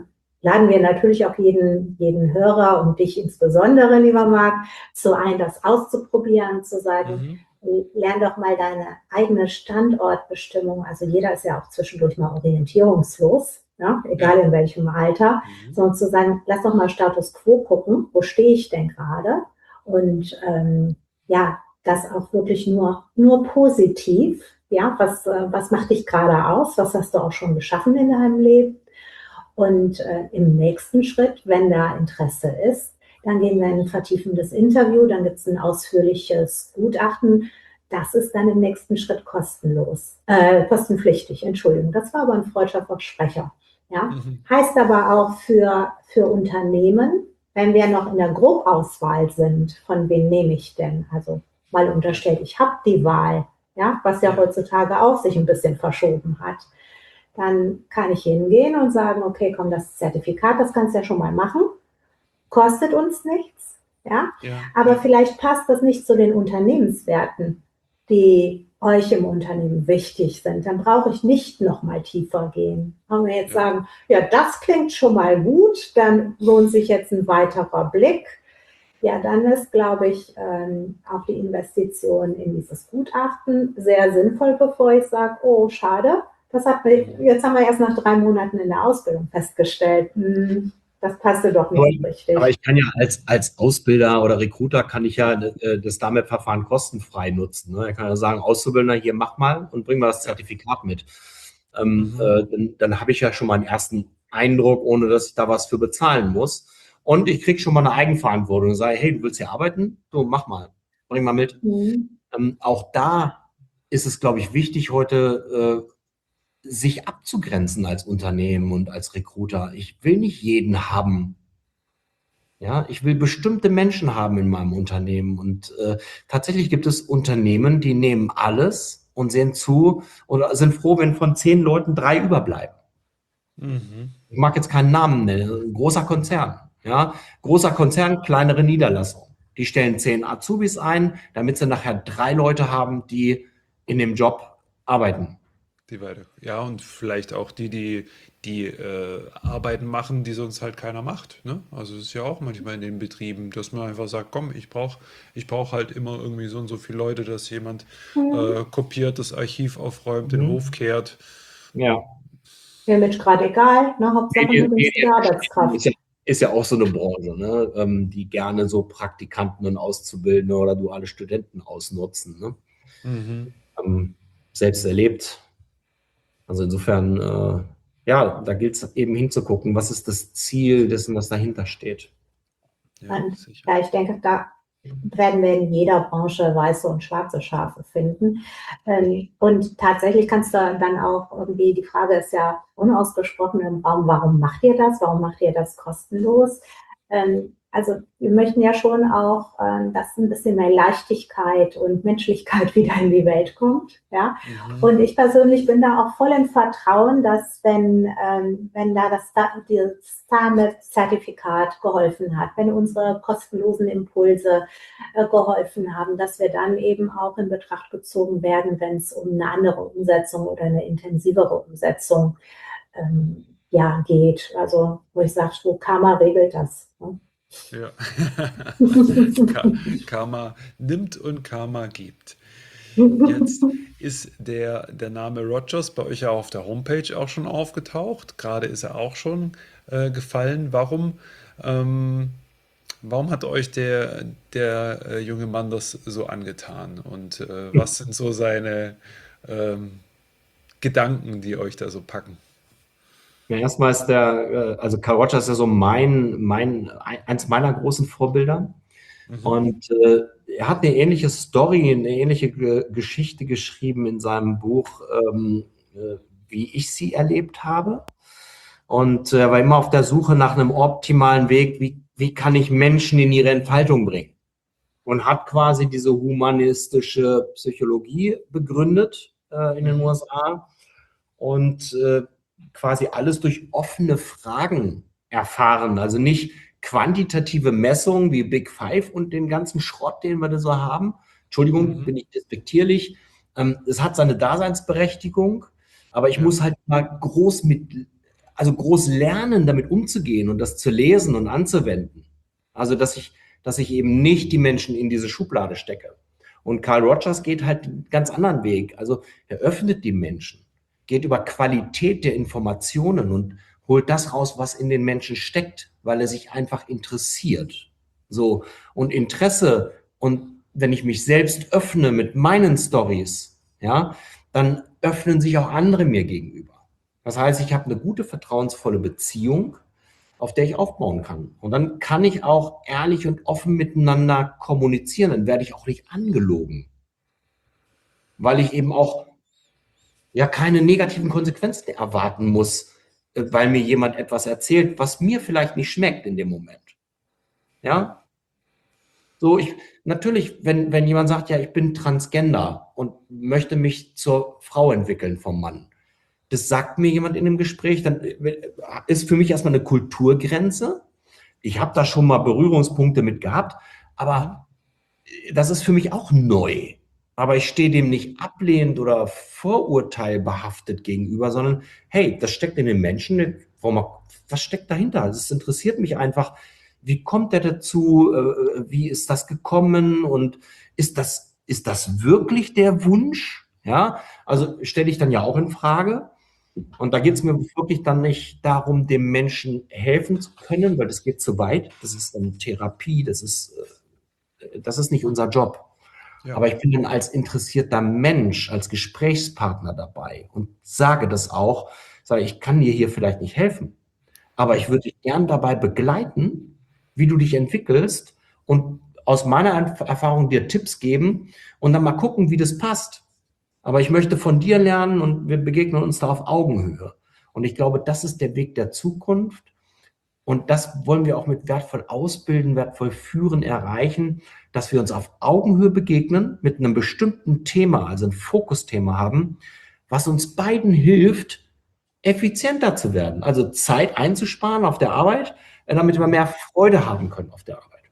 [SPEAKER 3] laden wir natürlich auch jeden Hörer und dich insbesondere, lieber Marc, so ein, das auszuprobieren, zu sagen, lern doch mal deine eigene Standortbestimmung. Also jeder ist ja auch zwischendurch mal orientierungslos, ja, egal in welchem Alter, sondern zu sagen, lass doch mal Status Quo gucken, wo stehe ich denn gerade? Und ja, das auch wirklich nur positiv. Ja, was macht dich gerade aus? Was hast du auch schon geschaffen in deinem Leben? Und im nächsten Schritt, wenn da Interesse ist, dann gehen wir in ein vertiefendes Interview, dann gibt es ein ausführliches Gutachten. Das ist dann im nächsten Schritt kostenpflichtig, Entschuldigung. Das war aber ein freudscher Versprecher. Ja? Heißt aber auch für Unternehmen, wenn wir noch in der Grobauswahl sind, von wem nehme ich denn? Also mal unterstellt, ich habe die Wahl, ja, was ja heutzutage auch sich ein bisschen verschoben hat. Dann kann ich hingehen und sagen, okay, komm, das Zertifikat, das kannst du ja schon mal machen. Kostet uns nichts, ja? Aber vielleicht passt das nicht zu den Unternehmenswerten, die euch im Unternehmen wichtig sind. Dann brauche ich nicht noch mal tiefer gehen. Wenn wir jetzt sagen, ja, das klingt schon mal gut, dann lohnt sich jetzt ein weiterer Blick. Ja, dann ist, glaube ich, auch die Investition in dieses Gutachten sehr sinnvoll, bevor ich sage, oh, schade, jetzt haben wir erst nach 3 Monaten in der Ausbildung festgestellt, das passte doch nicht richtig.
[SPEAKER 2] Aber ich kann ja als Ausbilder oder Recruiter kann ich ja das DAMEP-Verfahren kostenfrei nutzen. Ne? Ich kann ja sagen, Auszubildender, hier mach mal und bring mal das Zertifikat mit. Dann habe ich ja schon mal einen ersten Eindruck, ohne dass ich da was für bezahlen muss. Und ich kriege schon mal eine Eigenverantwortung und sage, hey, du willst hier arbeiten? Du, mach mal, bring mal mit. Auch da ist es, glaube ich, wichtig, heute sich abzugrenzen als Unternehmen und als Recruiter. Ich will nicht jeden haben. Ja, ich will bestimmte Menschen haben in meinem Unternehmen. Und tatsächlich gibt es Unternehmen, die nehmen alles und sehen zu oder sind froh, wenn von 10 Leuten 3 überbleiben. Ich mag jetzt keinen Namen nennen. Ein großer Konzern. Ja, großer Konzern, kleinere Niederlassung. Die stellen 10 Azubis ein, damit sie nachher 3 Leute haben, die in dem Job arbeiten.
[SPEAKER 1] Ja, und vielleicht auch die Arbeiten machen, die sonst halt keiner macht. Ne? Also es ist ja auch manchmal in den Betrieben, dass man einfach sagt, komm, ich brauch halt immer irgendwie so und so viele Leute, dass jemand kopiert, das Archiv aufräumt, den Hof kehrt.
[SPEAKER 3] Ja. Mir ist gerade egal, ne? Hauptsache eine günstige Arbeitskraft.
[SPEAKER 2] Ist ja auch so eine Branche, ne? Die gerne so Praktikanten und Auszubildende oder duale Studenten ausnutzen. Ne? Selbst erlebt. Also insofern, ja, da gilt es eben hinzugucken, was ist das Ziel dessen, was dahinter steht.
[SPEAKER 3] Ja, ich denke, da werden wir in jeder Branche weiße und schwarze Schafe finden. Und tatsächlich kannst du dann auch irgendwie, die Frage ist ja unausgesprochen im Raum, warum macht ihr das? Warum macht ihr das kostenlos? Also wir möchten ja schon auch, dass ein bisschen mehr Leichtigkeit und Menschlichkeit wieder in die Welt kommt. Ja? Und ich persönlich bin da auch voll im Vertrauen, dass wenn da das DAMEP-Zertifikat geholfen hat, wenn unsere kostenlosen Impulse geholfen haben, dass wir dann eben auch in Betracht gezogen werden, wenn es um eine andere Umsetzung oder eine intensivere Umsetzung geht. Also wo ich sage, so Karma regelt das. Ne?
[SPEAKER 1] Ja. Karma nimmt und Karma gibt. Jetzt ist der Name Rogers bei euch ja auf der Homepage auch schon aufgetaucht. Gerade ist er auch schon gefallen. Warum hat euch der junge Mann das so angetan? Und was sind so seine Gedanken, die euch da so packen?
[SPEAKER 2] Ja, erstmal ist also Carl Rogers ist ja so eins meiner großen Vorbilder. Und er hat eine ähnliche Story, eine ähnliche Geschichte geschrieben in seinem Buch, wie ich sie erlebt habe. Und er war immer auf der Suche nach einem optimalen Weg, wie kann ich Menschen in ihre Entfaltung bringen? Und hat quasi diese humanistische Psychologie begründet in den USA und quasi alles durch offene Fragen erfahren. Also nicht quantitative Messungen wie Big Five und den ganzen Schrott, den wir da so haben. Entschuldigung, bin ich despektierlich. Es hat seine Daseinsberechtigung, aber ich muss halt mal groß mit also groß lernen, damit umzugehen und das zu lesen und anzuwenden. Also, dass ich eben nicht die Menschen in diese Schublade stecke. Und Carl Rogers geht halt einen ganz anderen Weg. Also, er öffnet die Menschen, geht über Qualität der Informationen und holt das raus, was in den Menschen steckt, weil er sich einfach interessiert. So. Und Interesse, und wenn ich mich selbst öffne mit meinen Stories, ja, dann öffnen sich auch andere mir gegenüber. Das heißt, ich habe eine gute, vertrauensvolle Beziehung, auf der ich aufbauen kann. Und dann kann ich auch ehrlich und offen miteinander kommunizieren. Dann werde ich auch nicht angelogen, weil ich eben auch ja keine negativen Konsequenzen erwarten muss, weil mir jemand etwas erzählt, was mir vielleicht nicht schmeckt in dem Moment. Ja, so natürlich, wenn jemand sagt, ja, ich bin Transgender und möchte mich zur Frau entwickeln vom Mann, das sagt mir jemand in einem Gespräch, dann ist für mich erstmal eine Kulturgrenze. Ich habe da schon mal Berührungspunkte mit gehabt, aber das ist für mich auch neu. Aber ich stehe dem nicht ablehnend oder vorurteilbehaftet gegenüber, sondern hey, das steckt in den Menschen. Was steckt dahinter? Es interessiert mich einfach, wie kommt der dazu? Wie ist das gekommen? Und ist das wirklich der Wunsch? Ja, also stelle ich dann ja auch in Frage. Und da geht es mir wirklich dann nicht darum, dem Menschen helfen zu können, weil das geht zu weit. Das ist eine Therapie, das ist nicht unser Job. Ja. Aber ich bin dann als interessierter Mensch, als Gesprächspartner dabei und sage das auch, ich kann dir hier vielleicht nicht helfen, aber ich würde dich gern dabei begleiten, wie du dich entwickelst und aus meiner Erfahrung dir Tipps geben und dann mal gucken, wie das passt. Aber ich möchte von dir lernen und wir begegnen uns da auf Augenhöhe. Und ich glaube, das ist der Weg der Zukunft. Und das wollen wir auch mit wertvoll ausbilden, wertvoll führen, erreichen, dass wir uns auf Augenhöhe begegnen, mit einem bestimmten Thema, also ein Fokusthema haben, was uns beiden hilft, effizienter zu werden. Also Zeit einzusparen auf der Arbeit, damit wir mehr Freude haben können auf der Arbeit.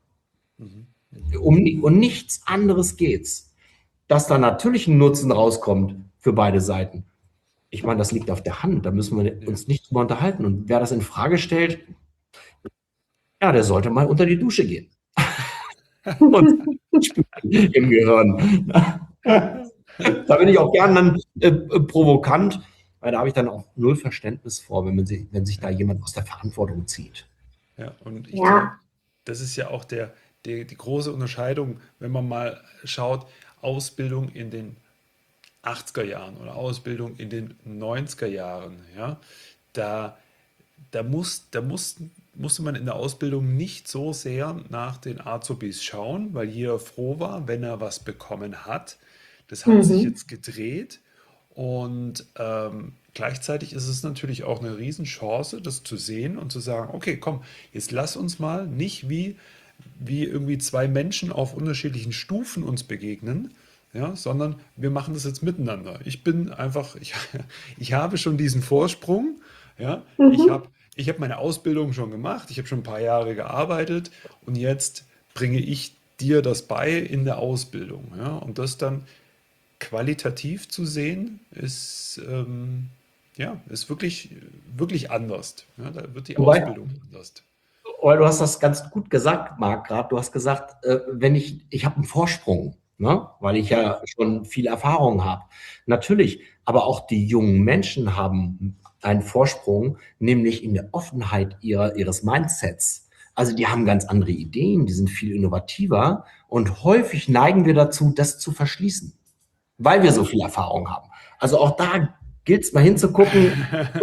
[SPEAKER 2] Um nichts anderes geht's. Dass da natürlich ein Nutzen rauskommt für beide Seiten. Ich meine, das liegt auf der Hand, da müssen wir uns nicht drüber unterhalten. Und wer das in Frage stellt, ja, der sollte mal unter die Dusche gehen. Und im Gehirn. Da bin ich auch gern dann provokant, weil da habe ich dann auch null Verständnis vor, wenn sich da jemand aus der Verantwortung zieht.
[SPEAKER 1] Ja, und ich glaube, das ist ja auch die große Unterscheidung, wenn man mal schaut, Ausbildung in den 80er Jahren oder Ausbildung in den 90er Jahren, ja, da musste man in der Ausbildung nicht so sehr nach den Azubis schauen, weil jeder froh war, wenn er was bekommen hat. Das hat sich jetzt gedreht und gleichzeitig ist es natürlich auch eine Riesenchance, das zu sehen und zu sagen, okay, komm, jetzt lass uns mal nicht wie irgendwie zwei Menschen auf unterschiedlichen Stufen uns begegnen, ja, sondern wir machen das jetzt miteinander. Ich habe schon diesen Vorsprung, ja, ich habe meine Ausbildung schon gemacht, ich habe schon ein paar Jahre gearbeitet und jetzt bringe ich dir das bei in der Ausbildung, ja, und das dann qualitativ zu sehen, ist wirklich, wirklich anders. Ja, da wird die Ausbildung anders.
[SPEAKER 2] Weil du hast das ganz gut gesagt, Marc, gerade. Du hast gesagt, ich habe einen Vorsprung, ne? Weil ich ja schon viel Erfahrung habe. Natürlich, aber auch die jungen Menschen haben einen Vorsprung, nämlich in der Offenheit ihres Mindsets. Also die haben ganz andere Ideen, die sind viel innovativer und häufig neigen wir dazu, das zu verschließen, weil wir so viel Erfahrung haben. Also auch da gilt es mal hinzugucken.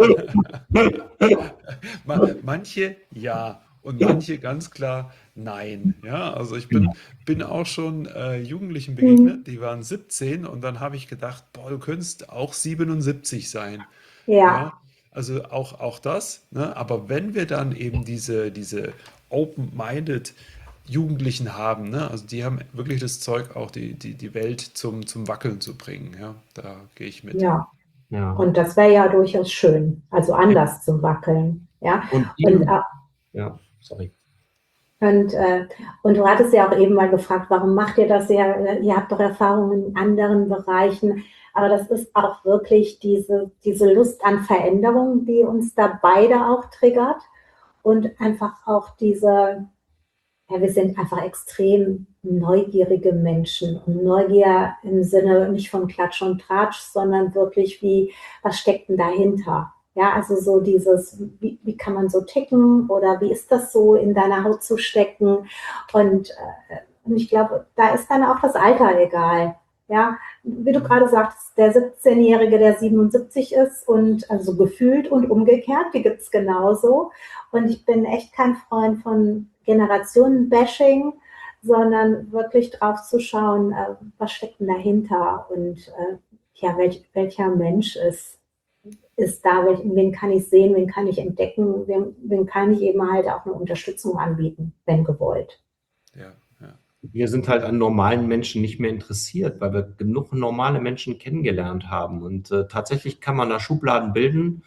[SPEAKER 1] Manche ja und manche ganz klar nein. Ja, also ich bin auch schon Jugendlichen begegnet, die waren 17 und dann habe ich gedacht, boah, du könntest auch 77 sein. Ja, also auch das, ne? Aber wenn wir dann eben diese open-minded Jugendlichen haben, ne? Also die haben wirklich das Zeug, auch die Welt zum Wackeln zu bringen. Ja, da gehe ich mit.
[SPEAKER 3] Ja. Und das wäre ja durchaus schön, also anders zu wackeln. Ja.
[SPEAKER 2] Sorry.
[SPEAKER 3] Und du hattest ja auch eben mal gefragt, warum macht ihr das ja? Ihr habt doch Erfahrungen in anderen Bereichen. Aber das ist auch wirklich diese Lust an Veränderung, die uns da beide auch triggert und einfach auch ja, wir sind einfach extrem neugierige Menschen und Neugier im Sinne nicht von Klatsch und Tratsch, sondern wirklich was steckt denn dahinter? Ja, also so wie kann man so ticken oder wie ist das so in deiner Haut zu stecken? Und ich glaube, da ist dann auch das Alter egal. Ja, wie du gerade sagst, der 17-Jährige, der 77 ist und also gefühlt und umgekehrt, die gibt es genauso. Und ich bin echt kein Freund von Generationen-Bashing, sondern wirklich drauf zu schauen, was steckt denn dahinter und ja, welcher Mensch ist da, wen kann ich sehen, wen kann ich entdecken, wen kann ich eben halt auch eine Unterstützung anbieten, wenn gewollt.
[SPEAKER 1] Ja, ja.
[SPEAKER 2] Wir sind halt an normalen Menschen nicht mehr interessiert, weil wir genug normale Menschen kennengelernt haben. Und tatsächlich kann man da Schubladen bilden.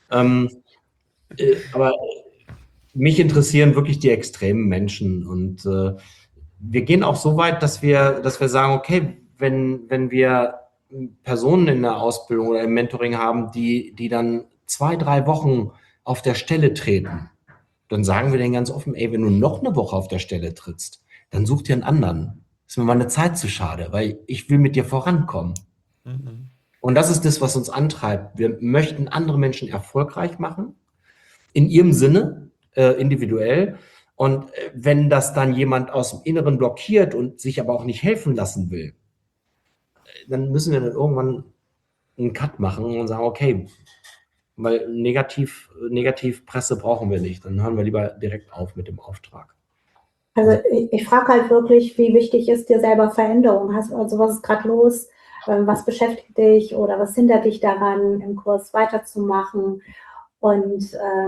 [SPEAKER 2] Aber mich interessieren wirklich die extremen Menschen. Und wir gehen auch so weit, dass wir sagen, okay, wenn wir Personen in der Ausbildung oder im Mentoring haben, die dann 2, 3 Wochen auf der Stelle treten, dann sagen wir denen ganz offen, ey, wenn du noch eine Woche auf der Stelle trittst, dann such dir einen anderen. Ist mir meine Zeit zu schade, weil ich will mit dir vorankommen.
[SPEAKER 1] Mhm.
[SPEAKER 2] Und das ist das, was uns antreibt. Wir möchten andere Menschen erfolgreich machen, in ihrem Sinne, individuell. Und wenn das dann jemand aus dem Inneren blockiert und sich aber auch nicht helfen lassen will, dann müssen wir dann irgendwann einen Cut machen und sagen, okay, weil Negativpresse brauchen wir nicht. Dann hören wir lieber direkt auf mit dem Auftrag.
[SPEAKER 3] Also ich frage halt wirklich, wie wichtig ist dir selber Veränderung? Also was ist gerade los? Was beschäftigt dich oder was hindert dich daran, im Kurs weiterzumachen? Und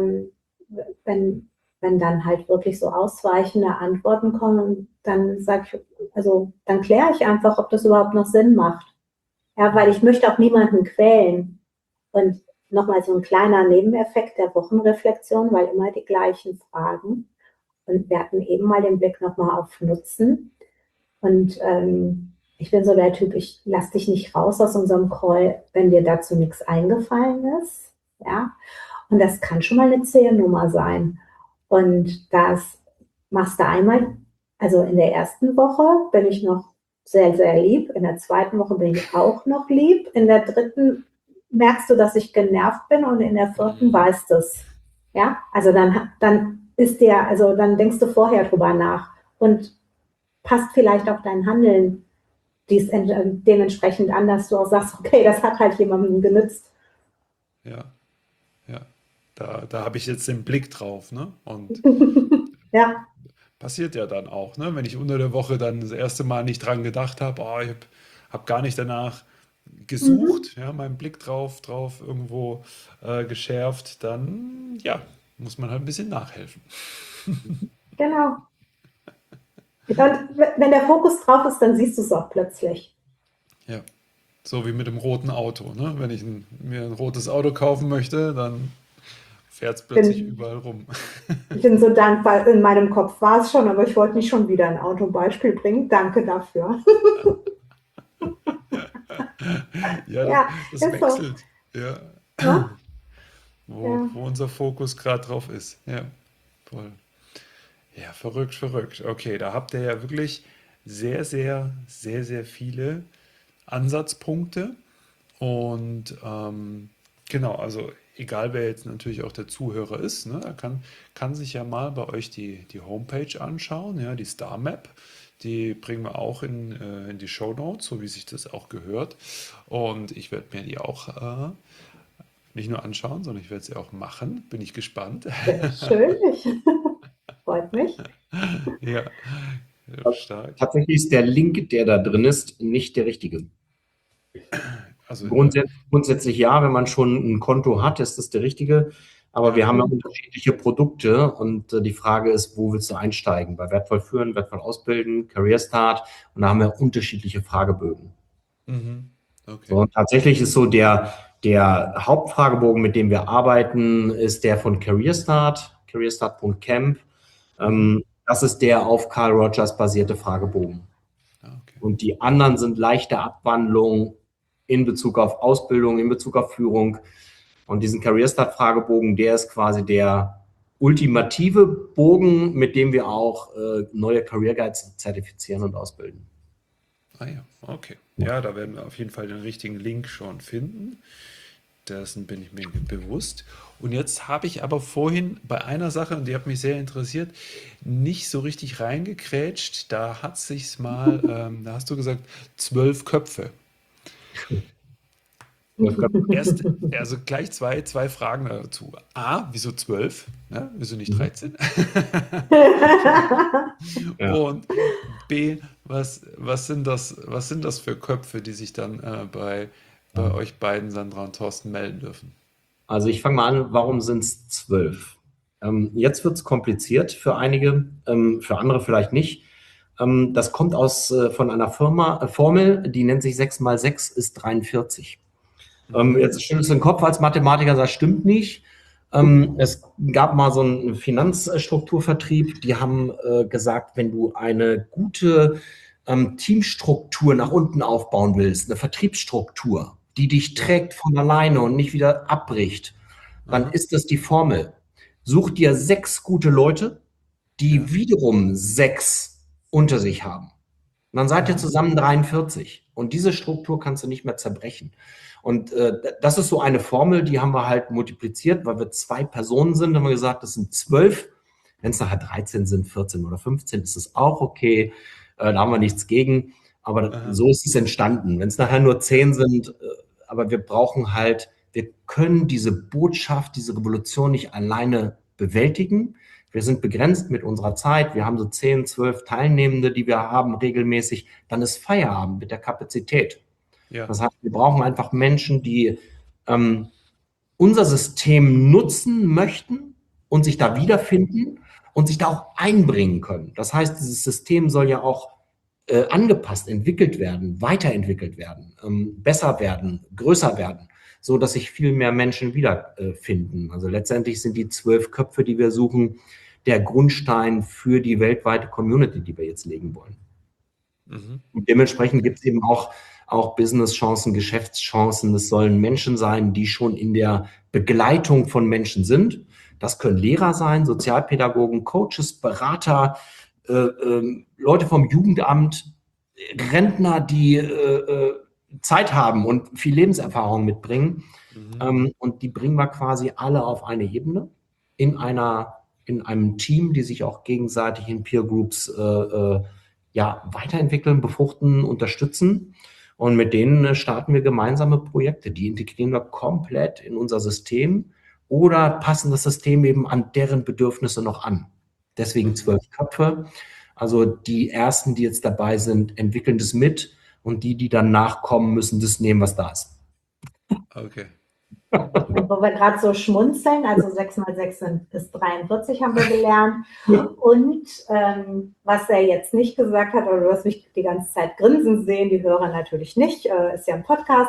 [SPEAKER 3] wenn dann halt wirklich so ausweichende Antworten kommen, dann sage ich, also dann kläre ich einfach, ob das überhaupt noch Sinn macht. Ja, weil ich möchte auch niemanden quälen. Und nochmal so ein kleiner Nebeneffekt der Wochenreflexion, weil immer die gleichen Fragen. Und wir hatten eben mal den Blick nochmal auf Nutzen. Und ich bin so der Typ, ich lasse dich nicht raus aus unserem Call, wenn dir dazu nichts eingefallen ist. Ja, und das kann schon mal eine zähe Nummer sein. Und das machst du einmal, also in der ersten Woche bin ich noch sehr, sehr lieb. In der zweiten Woche bin ich auch noch lieb. In der dritten merkst du, dass ich genervt bin und in der vierten weißt du es. Ja, also dann dann denkst du vorher drüber nach und passt vielleicht auch dein Handeln dementsprechend an, dass du auch sagst, okay, das hat halt jemandem genützt.
[SPEAKER 1] Ja, ja. Da habe ich jetzt den Blick drauf, ne? Und
[SPEAKER 3] Ja,
[SPEAKER 1] passiert ja dann auch, ne? Wenn ich unter der Woche dann das erste Mal nicht dran gedacht habe, oh, ich hab gar nicht danach
[SPEAKER 3] mhm.
[SPEAKER 1] gesucht, ja, meinen Blick drauf irgendwo geschärft, dann ja, muss man halt ein bisschen nachhelfen.
[SPEAKER 3] Genau. Und wenn der Fokus drauf ist, dann siehst du es auch plötzlich.
[SPEAKER 1] Ja, so wie mit dem roten Auto, ne? Wenn ich mir ein rotes Auto kaufen möchte, dann fährt es plötzlich
[SPEAKER 3] Bin,
[SPEAKER 1] überall rum.
[SPEAKER 3] ich bin so dankbar, in meinem Kopf war es schon, aber ich wollte nicht schon wieder ein Autobeispiel bringen. Danke dafür.
[SPEAKER 1] Ja,
[SPEAKER 3] Ja,
[SPEAKER 1] das
[SPEAKER 3] ist so.
[SPEAKER 1] wechselt, ja,
[SPEAKER 3] Ne?
[SPEAKER 1] wo,
[SPEAKER 3] Ja.
[SPEAKER 1] wo unser Fokus gerade drauf ist. Ja, voll. Ja, verrückt, verrückt. Okay, da habt ihr ja wirklich sehr, sehr, sehr, sehr viele Ansatzpunkte. Und genau, also egal wer jetzt natürlich auch der Zuhörer ist, ne, er kann sich ja mal bei euch die Homepage anschauen, ja, die Star Map. Die bringen wir auch in die Show Notes, so wie sich das auch gehört. Und ich werde mir die auch nicht nur anschauen, sondern ich werde sie auch machen. Bin ich gespannt.
[SPEAKER 3] Sehr schön. Freut mich.
[SPEAKER 1] Ja, stark.
[SPEAKER 2] Tatsächlich ist der Link, der da drin ist, nicht der richtige.
[SPEAKER 1] Also in der,
[SPEAKER 2] Grundsätzlich ja, wenn man schon ein Konto hat, ist das der richtige. Aber wir
[SPEAKER 1] ja.
[SPEAKER 2] haben ja unterschiedliche Produkte und die Frage ist, wo willst du einsteigen? Bei wertvoll führen, wertvoll ausbilden, Career Start und da haben wir unterschiedliche Fragebögen.
[SPEAKER 1] Mhm.
[SPEAKER 2] So,
[SPEAKER 1] Okay.
[SPEAKER 2] und tatsächlich ist so der Hauptfragebogen, mit dem wir arbeiten, ist der von Career Start, careerstart.camp.
[SPEAKER 1] Mhm.
[SPEAKER 2] Das ist der auf Carl Rogers basierte Fragebogen.
[SPEAKER 1] Ah, okay.
[SPEAKER 2] Und die anderen sind leichte Abwandlungen in Bezug auf Ausbildung, in Bezug auf Führung. Und diesen Career Start Fragebogen, der ist quasi der ultimative Bogen, mit dem wir auch neue Career Guides zertifizieren und ausbilden.
[SPEAKER 1] Ah ja, okay. Ja, da werden wir auf jeden Fall den richtigen Link schon finden. Dessen bin ich mir bewusst. Und jetzt habe ich aber vorhin bei einer Sache, und die hat mich sehr interessiert, nicht so richtig reingekrätscht. Da hat sich's mal, da hast du gesagt, 12 Köpfe. Erst, also gleich zwei Fragen dazu. A, wieso 12? Ne? Wieso nicht 13?
[SPEAKER 2] Ja.
[SPEAKER 1] Und B, was sind das für Köpfe, die sich dann bei euch beiden, Sandra und Thorsten, melden dürfen?
[SPEAKER 2] Also ich fange mal an, warum sind es 12? Jetzt wird es kompliziert für einige, für andere vielleicht nicht. Das kommt von einer Formel, die nennt sich 6 mal 6 ist 43. Jetzt schüttelst du den Kopf als Mathematiker, das stimmt nicht. Es gab mal so einen Finanzstrukturvertrieb, die haben gesagt, wenn du eine gute Teamstruktur nach unten aufbauen willst, eine Vertriebsstruktur, die dich trägt von alleine und nicht wieder abbricht, dann
[SPEAKER 1] Aha.
[SPEAKER 2] ist das die Formel. Such dir 6 gute Leute, die wiederum 6 unter sich haben. Und dann seid ihr zusammen 43. Und diese Struktur kannst du nicht mehr zerbrechen. Und das ist so eine Formel, die haben wir halt multipliziert, weil wir 2 Personen sind, haben wir gesagt, das sind 12. Wenn es nachher 13 sind, 14 oder 15, ist es auch okay. Da haben wir nichts gegen. Aber so ist es entstanden. Wenn es nachher nur 10 sind, aber wir brauchen halt, wir können diese Botschaft, diese Revolution nicht alleine bewältigen. Wir sind begrenzt mit unserer Zeit. Wir haben so 10, 12 Teilnehmende, die wir haben regelmäßig. Dann ist Feierabend mit der Kapazität.
[SPEAKER 1] Ja.
[SPEAKER 2] Das heißt, wir brauchen einfach Menschen, die unser System nutzen möchten und sich da wiederfinden und sich da auch einbringen können. Das heißt, dieses System soll ja auch angepasst, entwickelt werden, weiterentwickelt werden, besser werden, größer werden, so dass sich viel mehr Menschen wiederfinden. Also letztendlich sind die 12 Köpfe, die wir suchen, der Grundstein für die weltweite Community, die wir jetzt legen wollen. Und dementsprechend gibt es eben auch Business-Chancen, Geschäftschancen. Es sollen Menschen sein, die schon in der Begleitung von Menschen sind. Das können Lehrer sein, Sozialpädagogen, Coaches, Berater, Leute vom Jugendamt, Rentner, die Zeit haben und viel Lebenserfahrung mitbringen. Und die bringen wir quasi alle auf eine Ebene in einem Team, die sich auch gegenseitig in Peer Groups weiterentwickeln, befruchten, unterstützen. Und mit denen starten wir gemeinsame Projekte. Die integrieren wir komplett in unser System oder passen das System eben an deren Bedürfnisse noch an. Deswegen 12 Köpfe. Also die Ersten, die jetzt dabei sind, entwickeln das mit und die dann nachkommen, müssen das nehmen, was da ist.
[SPEAKER 1] Okay.
[SPEAKER 3] Und wo wir gerade so schmunzeln, also 6 mal 6 ist 43, haben wir gelernt. Und was er jetzt nicht gesagt hat, oder du hast mich die ganze Zeit grinsen sehen, die Hörer natürlich nicht, ist ja ein Podcast.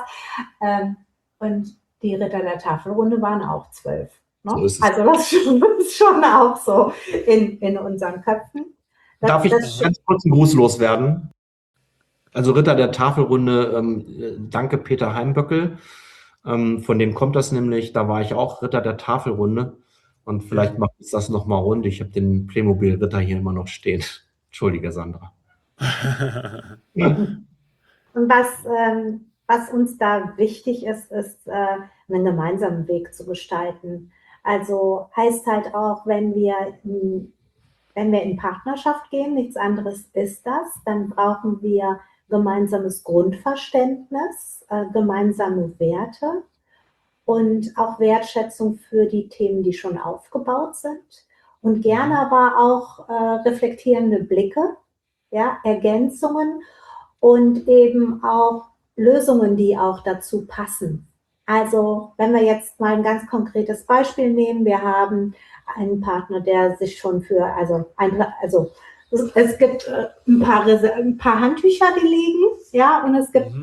[SPEAKER 3] Und die Ritter der Tafelrunde waren auch 12. Ne?
[SPEAKER 2] So ist es.
[SPEAKER 3] Also das ist schon auch so in unseren Köpfen.
[SPEAKER 2] Darf ich ganz kurz einen Gruß loswerden? Also Ritter der Tafelrunde, danke Peter Heimböckel. Von dem kommt das nämlich, da war ich auch Ritter der Tafelrunde und vielleicht macht uns das nochmal rund. Ich habe den Playmobil-Ritter hier immer noch stehen. Entschuldige, Sandra.
[SPEAKER 3] Und was uns da wichtig ist, einen gemeinsamen Weg zu gestalten. Also heißt halt auch, wenn wir in Partnerschaft gehen, nichts anderes ist das, dann brauchen wir gemeinsames Grundverständnis, gemeinsame Werte und auch Wertschätzung für die Themen, die schon aufgebaut sind und gerne aber auch reflektierende Blicke, ja, Ergänzungen und eben auch Lösungen, die auch dazu passen. Also wenn wir jetzt mal ein ganz konkretes Beispiel nehmen, wir haben einen Partner, der sich schon es gibt ein paar Handtücher, die liegen, ja, und es gibt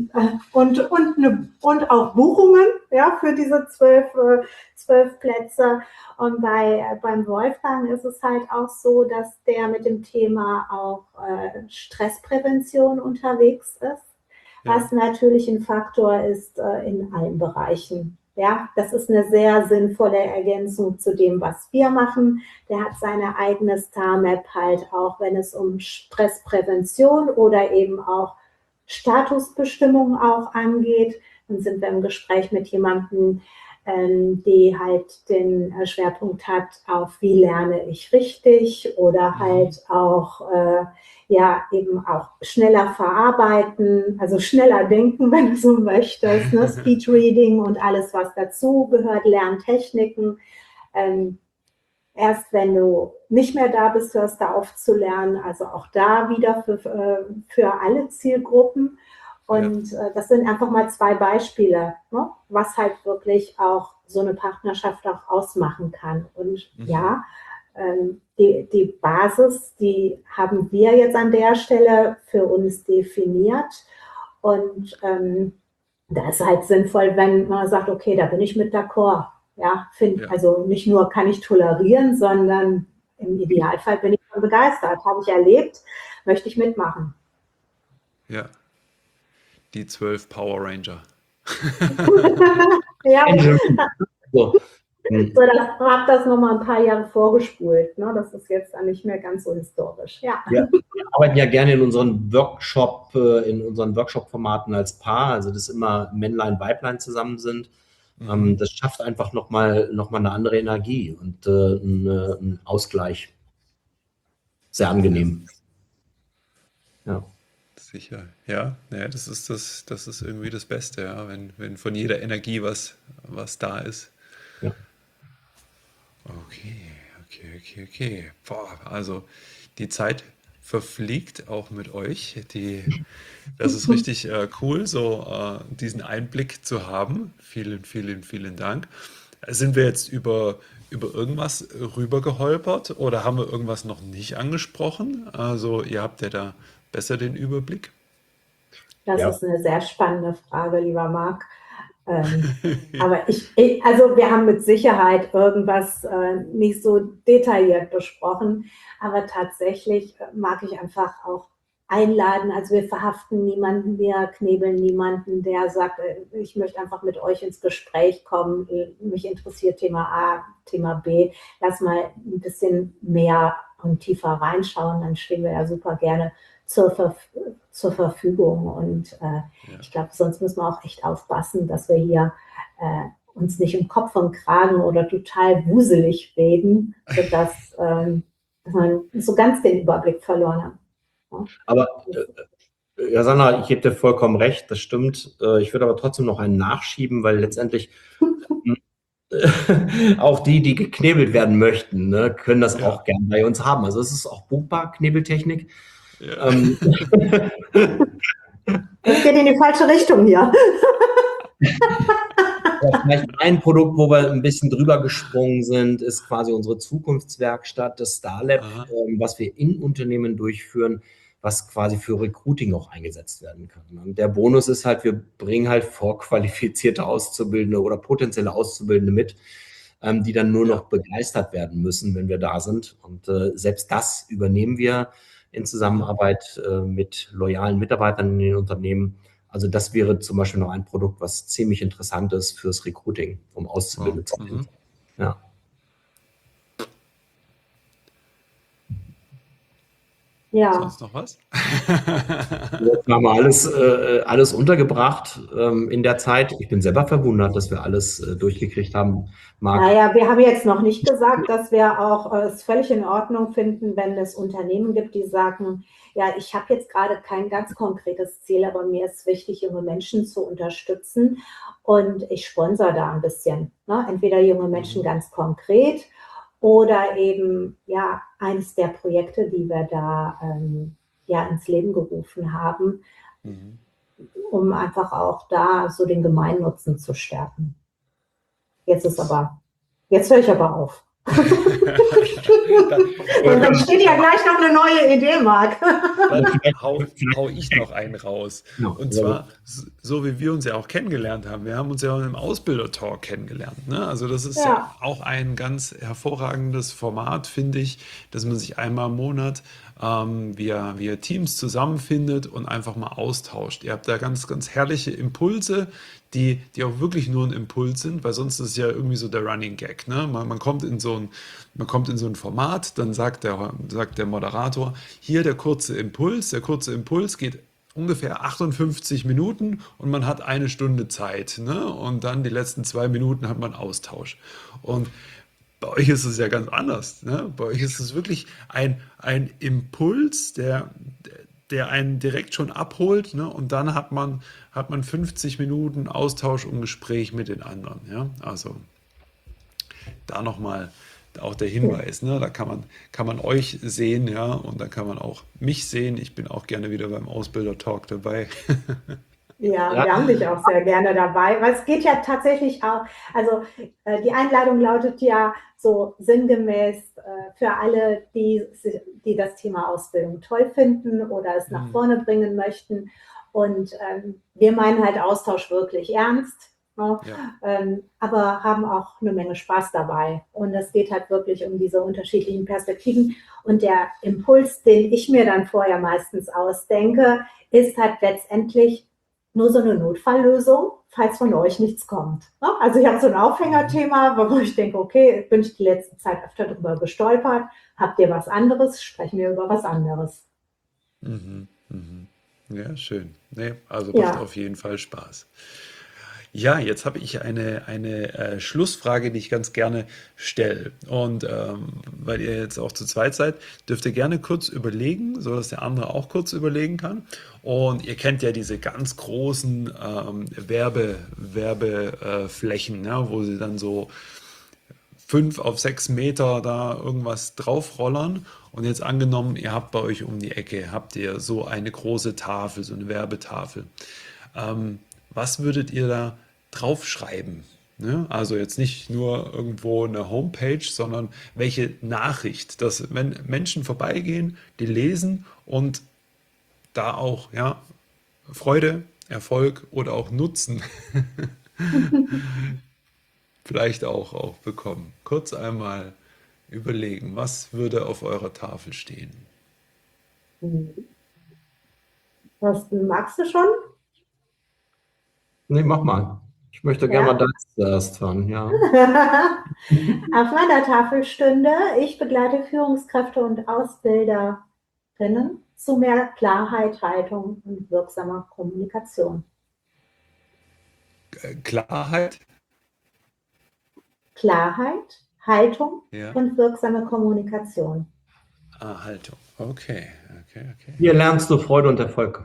[SPEAKER 3] und auch Buchungen, ja, für diese 12 Plätze. Und beim Wolfgang ist es halt auch so, dass der mit dem Thema auch Stressprävention unterwegs ist.
[SPEAKER 1] Ja.
[SPEAKER 3] was natürlich ein Faktor ist in allen Bereichen. Ja, das ist eine sehr sinnvolle Ergänzung zu dem, was wir machen. Der hat seine eigene Star-Map halt auch, wenn es um Stressprävention oder eben auch Statusbestimmung auch angeht. Dann sind wir im Gespräch mit jemandem, die halt den Schwerpunkt hat auf, wie lerne ich richtig oder halt auch, ja, eben auch schneller verarbeiten, also schneller denken, wenn du so möchtest, ne? Speedreading und alles, was dazu gehört, Lerntechniken. Erst wenn du nicht mehr da bist, hörst du auf zu lernen, also auch da wieder für alle Zielgruppen. Und das sind einfach mal 2 Beispiele, ne, was halt wirklich auch so eine Partnerschaft auch ausmachen kann. Und ja, die Basis, die haben wir jetzt an der Stelle für uns definiert. Und da ist halt sinnvoll, wenn man sagt, okay, da bin ich mit d'accord. Ja, also nicht nur kann ich tolerieren, sondern im Idealfall bin ich schon begeistert. Habe ich erlebt, möchte ich mitmachen.
[SPEAKER 1] Ja, die 12 Power Ranger.
[SPEAKER 3] Ja,
[SPEAKER 2] So.
[SPEAKER 3] so, habe das nochmal ein paar Jahre vorgespult. Ne? Das ist jetzt dann nicht mehr ganz so historisch. Ja.
[SPEAKER 2] Wir arbeiten ja gerne in unseren Workshop-Formaten als Paar, also dass immer Männlein, Weiblein zusammen sind. Das schafft einfach nochmal eine andere Energie und einen Ausgleich. Sehr angenehm. Ja.
[SPEAKER 1] Sicher, ja, das ist irgendwie das Beste, ja, wenn von jeder Energie was da ist.
[SPEAKER 2] Ja.
[SPEAKER 1] Okay. Boah, also die Zeit verfliegt auch mit euch. Das ist richtig cool, so diesen Einblick zu haben. Vielen Dank. Sind wir jetzt über irgendwas rübergeholpert oder haben wir irgendwas noch nicht angesprochen? Also ihr habt ja da besser den Überblick.
[SPEAKER 3] Das ist eine sehr spannende Frage, lieber Marc. Aber also wir haben mit Sicherheit irgendwas nicht so detailliert besprochen, aber tatsächlich mag ich einfach auch einladen. Also wir verhaften niemanden, wir knebeln niemanden, der sagt, ich möchte einfach mit euch ins Gespräch kommen, mich interessiert Thema A, Thema B, lass mal ein bisschen mehr und tiefer reinschauen, dann stehen wir ja super gerne zur Verfügung. Und ich glaube, sonst müssen wir auch echt aufpassen, dass wir hier uns nicht im Kopf und Kragen oder total wuselig reden, sodass dass man so ganz den Überblick verloren hat. Ja.
[SPEAKER 2] Aber ja, Sandra, ich gebe dir vollkommen recht, das stimmt. Ich würde aber trotzdem noch einen nachschieben, weil letztendlich auch die geknebelt werden möchten, ne, können das auch gern bei uns haben. Also es ist auch buchbar, Knebeltechnik.
[SPEAKER 1] Ja.
[SPEAKER 3] Das geht in die falsche Richtung hier.
[SPEAKER 2] Vielleicht ein Produkt, wo wir ein bisschen drüber gesprungen sind, ist quasi unsere Zukunftswerkstatt, das StarLab, was wir in Unternehmen durchführen, was quasi für Recruiting auch eingesetzt werden kann. Und der Bonus ist halt, wir bringen halt vorqualifizierte Auszubildende oder potenzielle Auszubildende mit, die dann nur noch begeistert werden müssen, wenn wir da sind. Und selbst das übernehmen wir in Zusammenarbeit mit loyalen Mitarbeitern in den Unternehmen. Also das wäre zum Beispiel noch ein Produkt, was ziemlich interessant ist fürs Recruiting, um Auszubildende zu finden. Ja.
[SPEAKER 3] Ja.
[SPEAKER 1] Sonst noch was?
[SPEAKER 2] Jetzt haben wir alles untergebracht in der Zeit. Ich bin selber verwundert, dass wir alles durchgekriegt haben.
[SPEAKER 3] Naja, wir haben jetzt noch nicht gesagt, dass wir auch es völlig in Ordnung finden, wenn es Unternehmen gibt, die sagen, ja, ich habe jetzt gerade kein ganz konkretes Ziel, aber mir ist wichtig, junge Menschen zu unterstützen und ich sponsere da ein bisschen. Ne? Entweder junge Menschen ganz konkret oder eben ja eines der Projekte, die wir da ins Leben gerufen haben, um einfach auch da so den Gemeinnutzen zu stärken. Jetzt höre ich aber auf. Und dann steht ja gleich noch eine neue Idee, Marc.
[SPEAKER 1] Dann hau ich noch einen raus.
[SPEAKER 2] Genau.
[SPEAKER 1] Und zwar, so wie wir uns ja auch kennengelernt haben. Wir haben uns ja auch im Ausbilder-Talk kennengelernt. Ne? Also das ist ja auch ein ganz hervorragendes Format, finde ich, dass man sich einmal im Monat via Teams zusammenfindet und einfach mal austauscht. Ihr habt da ganz, ganz herrliche Impulse, die auch wirklich nur ein Impuls sind, weil sonst ist es ja irgendwie so der Running Gag. Ne? Man kommt in so ein Format, dann sagt der Moderator, hier der kurze Impuls. Der kurze Impuls geht ungefähr 58 Minuten und man hat eine Stunde Zeit. Ne? Und dann die letzten 2 Minuten hat man Austausch. Und bei euch ist es ja ganz anders. Ne? Bei euch ist es wirklich ein Impuls, der einen direkt schon abholt, ne? Und dann hat man 50 Minuten Austausch und Gespräch mit den anderen. Ja? Also da nochmal auch der Hinweis, ne? Da kann man euch sehen, ja, und da kann man auch mich sehen. Ich bin auch gerne wieder beim Ausbilder-Talk dabei.
[SPEAKER 3] Ja, wir haben dich auch sehr gerne dabei, weil es geht ja tatsächlich auch, also die Einladung lautet ja so sinngemäß für alle, die das Thema Ausbildung toll finden oder es nach vorne bringen möchten. Und wir meinen halt Austausch wirklich ernst, ne?
[SPEAKER 1] Ja.
[SPEAKER 3] Aber haben auch eine Menge Spaß dabei. Und es geht halt wirklich um diese unterschiedlichen Perspektiven. Und der Impuls, den ich mir dann vorher meistens ausdenke, ist halt letztendlich nur so eine Notfalllösung, falls von euch nichts kommt. Ne? Also ich habe so ein Aufhängerthema, wo ich denke, okay, bin ich die letzte Zeit öfter drüber gestolpert. Habt ihr was anderes? Sprechen wir über was anderes.
[SPEAKER 1] Mhm, mhm. Ja, schön. Nee, also macht
[SPEAKER 3] Ja,
[SPEAKER 1] auf jeden Fall Spaß. Ja, jetzt habe ich eine Schlussfrage, die ich ganz gerne stelle. Und weil ihr jetzt auch zu zweit seid, dürft ihr gerne kurz überlegen, so dass der andere auch kurz überlegen kann. Und ihr kennt ja diese ganz großen Werbeflächen, ne, wo sie dann so 5 auf 6 Meter da irgendwas draufrollern. Und jetzt angenommen, ihr habt bei euch um die Ecke, habt ihr so eine große Tafel, so eine Werbetafel. Was würdet ihr da draufschreiben? Ne? Also jetzt nicht nur irgendwo eine Homepage, sondern welche Nachricht, dass wenn Menschen vorbeigehen, die lesen und da auch ja, Freude, Erfolg oder auch Nutzen vielleicht auch bekommen. Kurz einmal überlegen, was würde auf eurer Tafel stehen?
[SPEAKER 3] was magst du schon?
[SPEAKER 2] Nee, mach mal. Ich möchte gerne mal
[SPEAKER 3] Ja.
[SPEAKER 2] deins zuerst hören, ja.
[SPEAKER 3] Auf meiner Tafel stünde, ich begleite Führungskräfte und Ausbilderinnen zu mehr Klarheit, Haltung und wirksamer Kommunikation.
[SPEAKER 1] Klarheit?
[SPEAKER 3] Klarheit, Haltung
[SPEAKER 1] Ja.
[SPEAKER 3] und wirksame Kommunikation.
[SPEAKER 1] Haltung. Okay.
[SPEAKER 2] Hier lernst du Freude und Erfolg.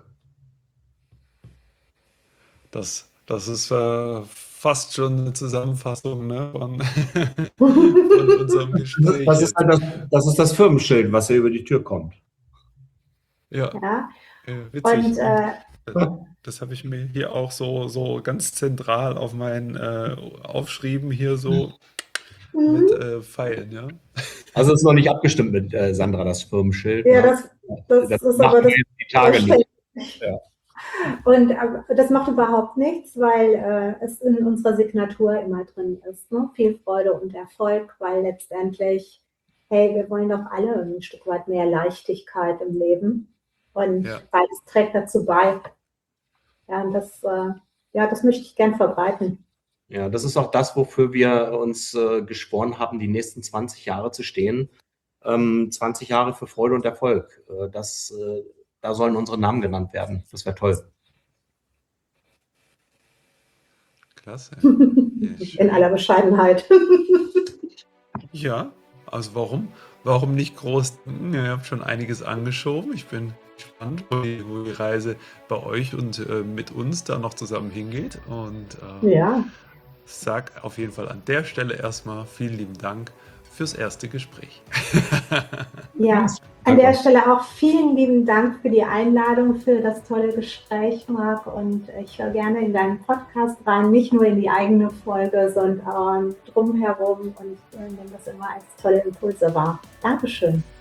[SPEAKER 1] Das ist fast schon eine Zusammenfassung, ne, von unserem Gespräch
[SPEAKER 2] Das ist
[SPEAKER 1] jetzt.
[SPEAKER 2] halt das ist das Firmenschild, was hier über die Tür kommt.
[SPEAKER 1] Ja,
[SPEAKER 3] Ja.
[SPEAKER 1] witzig.
[SPEAKER 3] Und
[SPEAKER 1] Das habe ich mir hier auch so ganz zentral auf meinen aufschrieben, hier so mit Pfeilen, ja.
[SPEAKER 2] Also es ist noch nicht abgestimmt mit Sandra, das Firmenschild.
[SPEAKER 3] ja,
[SPEAKER 2] Ne?
[SPEAKER 3] das
[SPEAKER 2] Das
[SPEAKER 3] ist
[SPEAKER 2] machen
[SPEAKER 3] aber
[SPEAKER 2] wir jetzt die Tage nicht. Ja.
[SPEAKER 3] Und das macht überhaupt nichts, weil es in unserer Signatur immer drin ist. Ne? Viel Freude und Erfolg, weil letztendlich, hey, wir wollen doch alle ein Stück weit mehr Leichtigkeit im Leben. Und
[SPEAKER 1] Ja.
[SPEAKER 3] beides trägt dazu bei. Ja, und das möchte ich gern verbreiten.
[SPEAKER 2] Ja, das ist auch das, wofür wir uns geschworen haben, die nächsten 20 Jahre zu stehen. 20 Jahre für Freude und Erfolg. Da sollen unsere Namen genannt werden. Das wäre toll.
[SPEAKER 1] Klasse. Ja,
[SPEAKER 3] In
[SPEAKER 1] schön.
[SPEAKER 3] aller Bescheidenheit.
[SPEAKER 1] Ja, also warum nicht groß denken? Ihr habt schon einiges angeschoben. Ich bin gespannt, wo die Reise bei euch und mit uns da noch zusammen hingeht. Und
[SPEAKER 3] Ja,
[SPEAKER 1] sag auf jeden Fall an der Stelle erstmal vielen lieben Dank fürs erste Gespräch.
[SPEAKER 3] ja, An der Stelle auch vielen lieben Dank für die Einladung, für das tolle Gespräch, Marc. Und ich höre gerne in deinen Podcast rein, nicht nur in die eigene Folge, sondern drumherum und nehme das immer als tolle Impulse wahr. Dankeschön.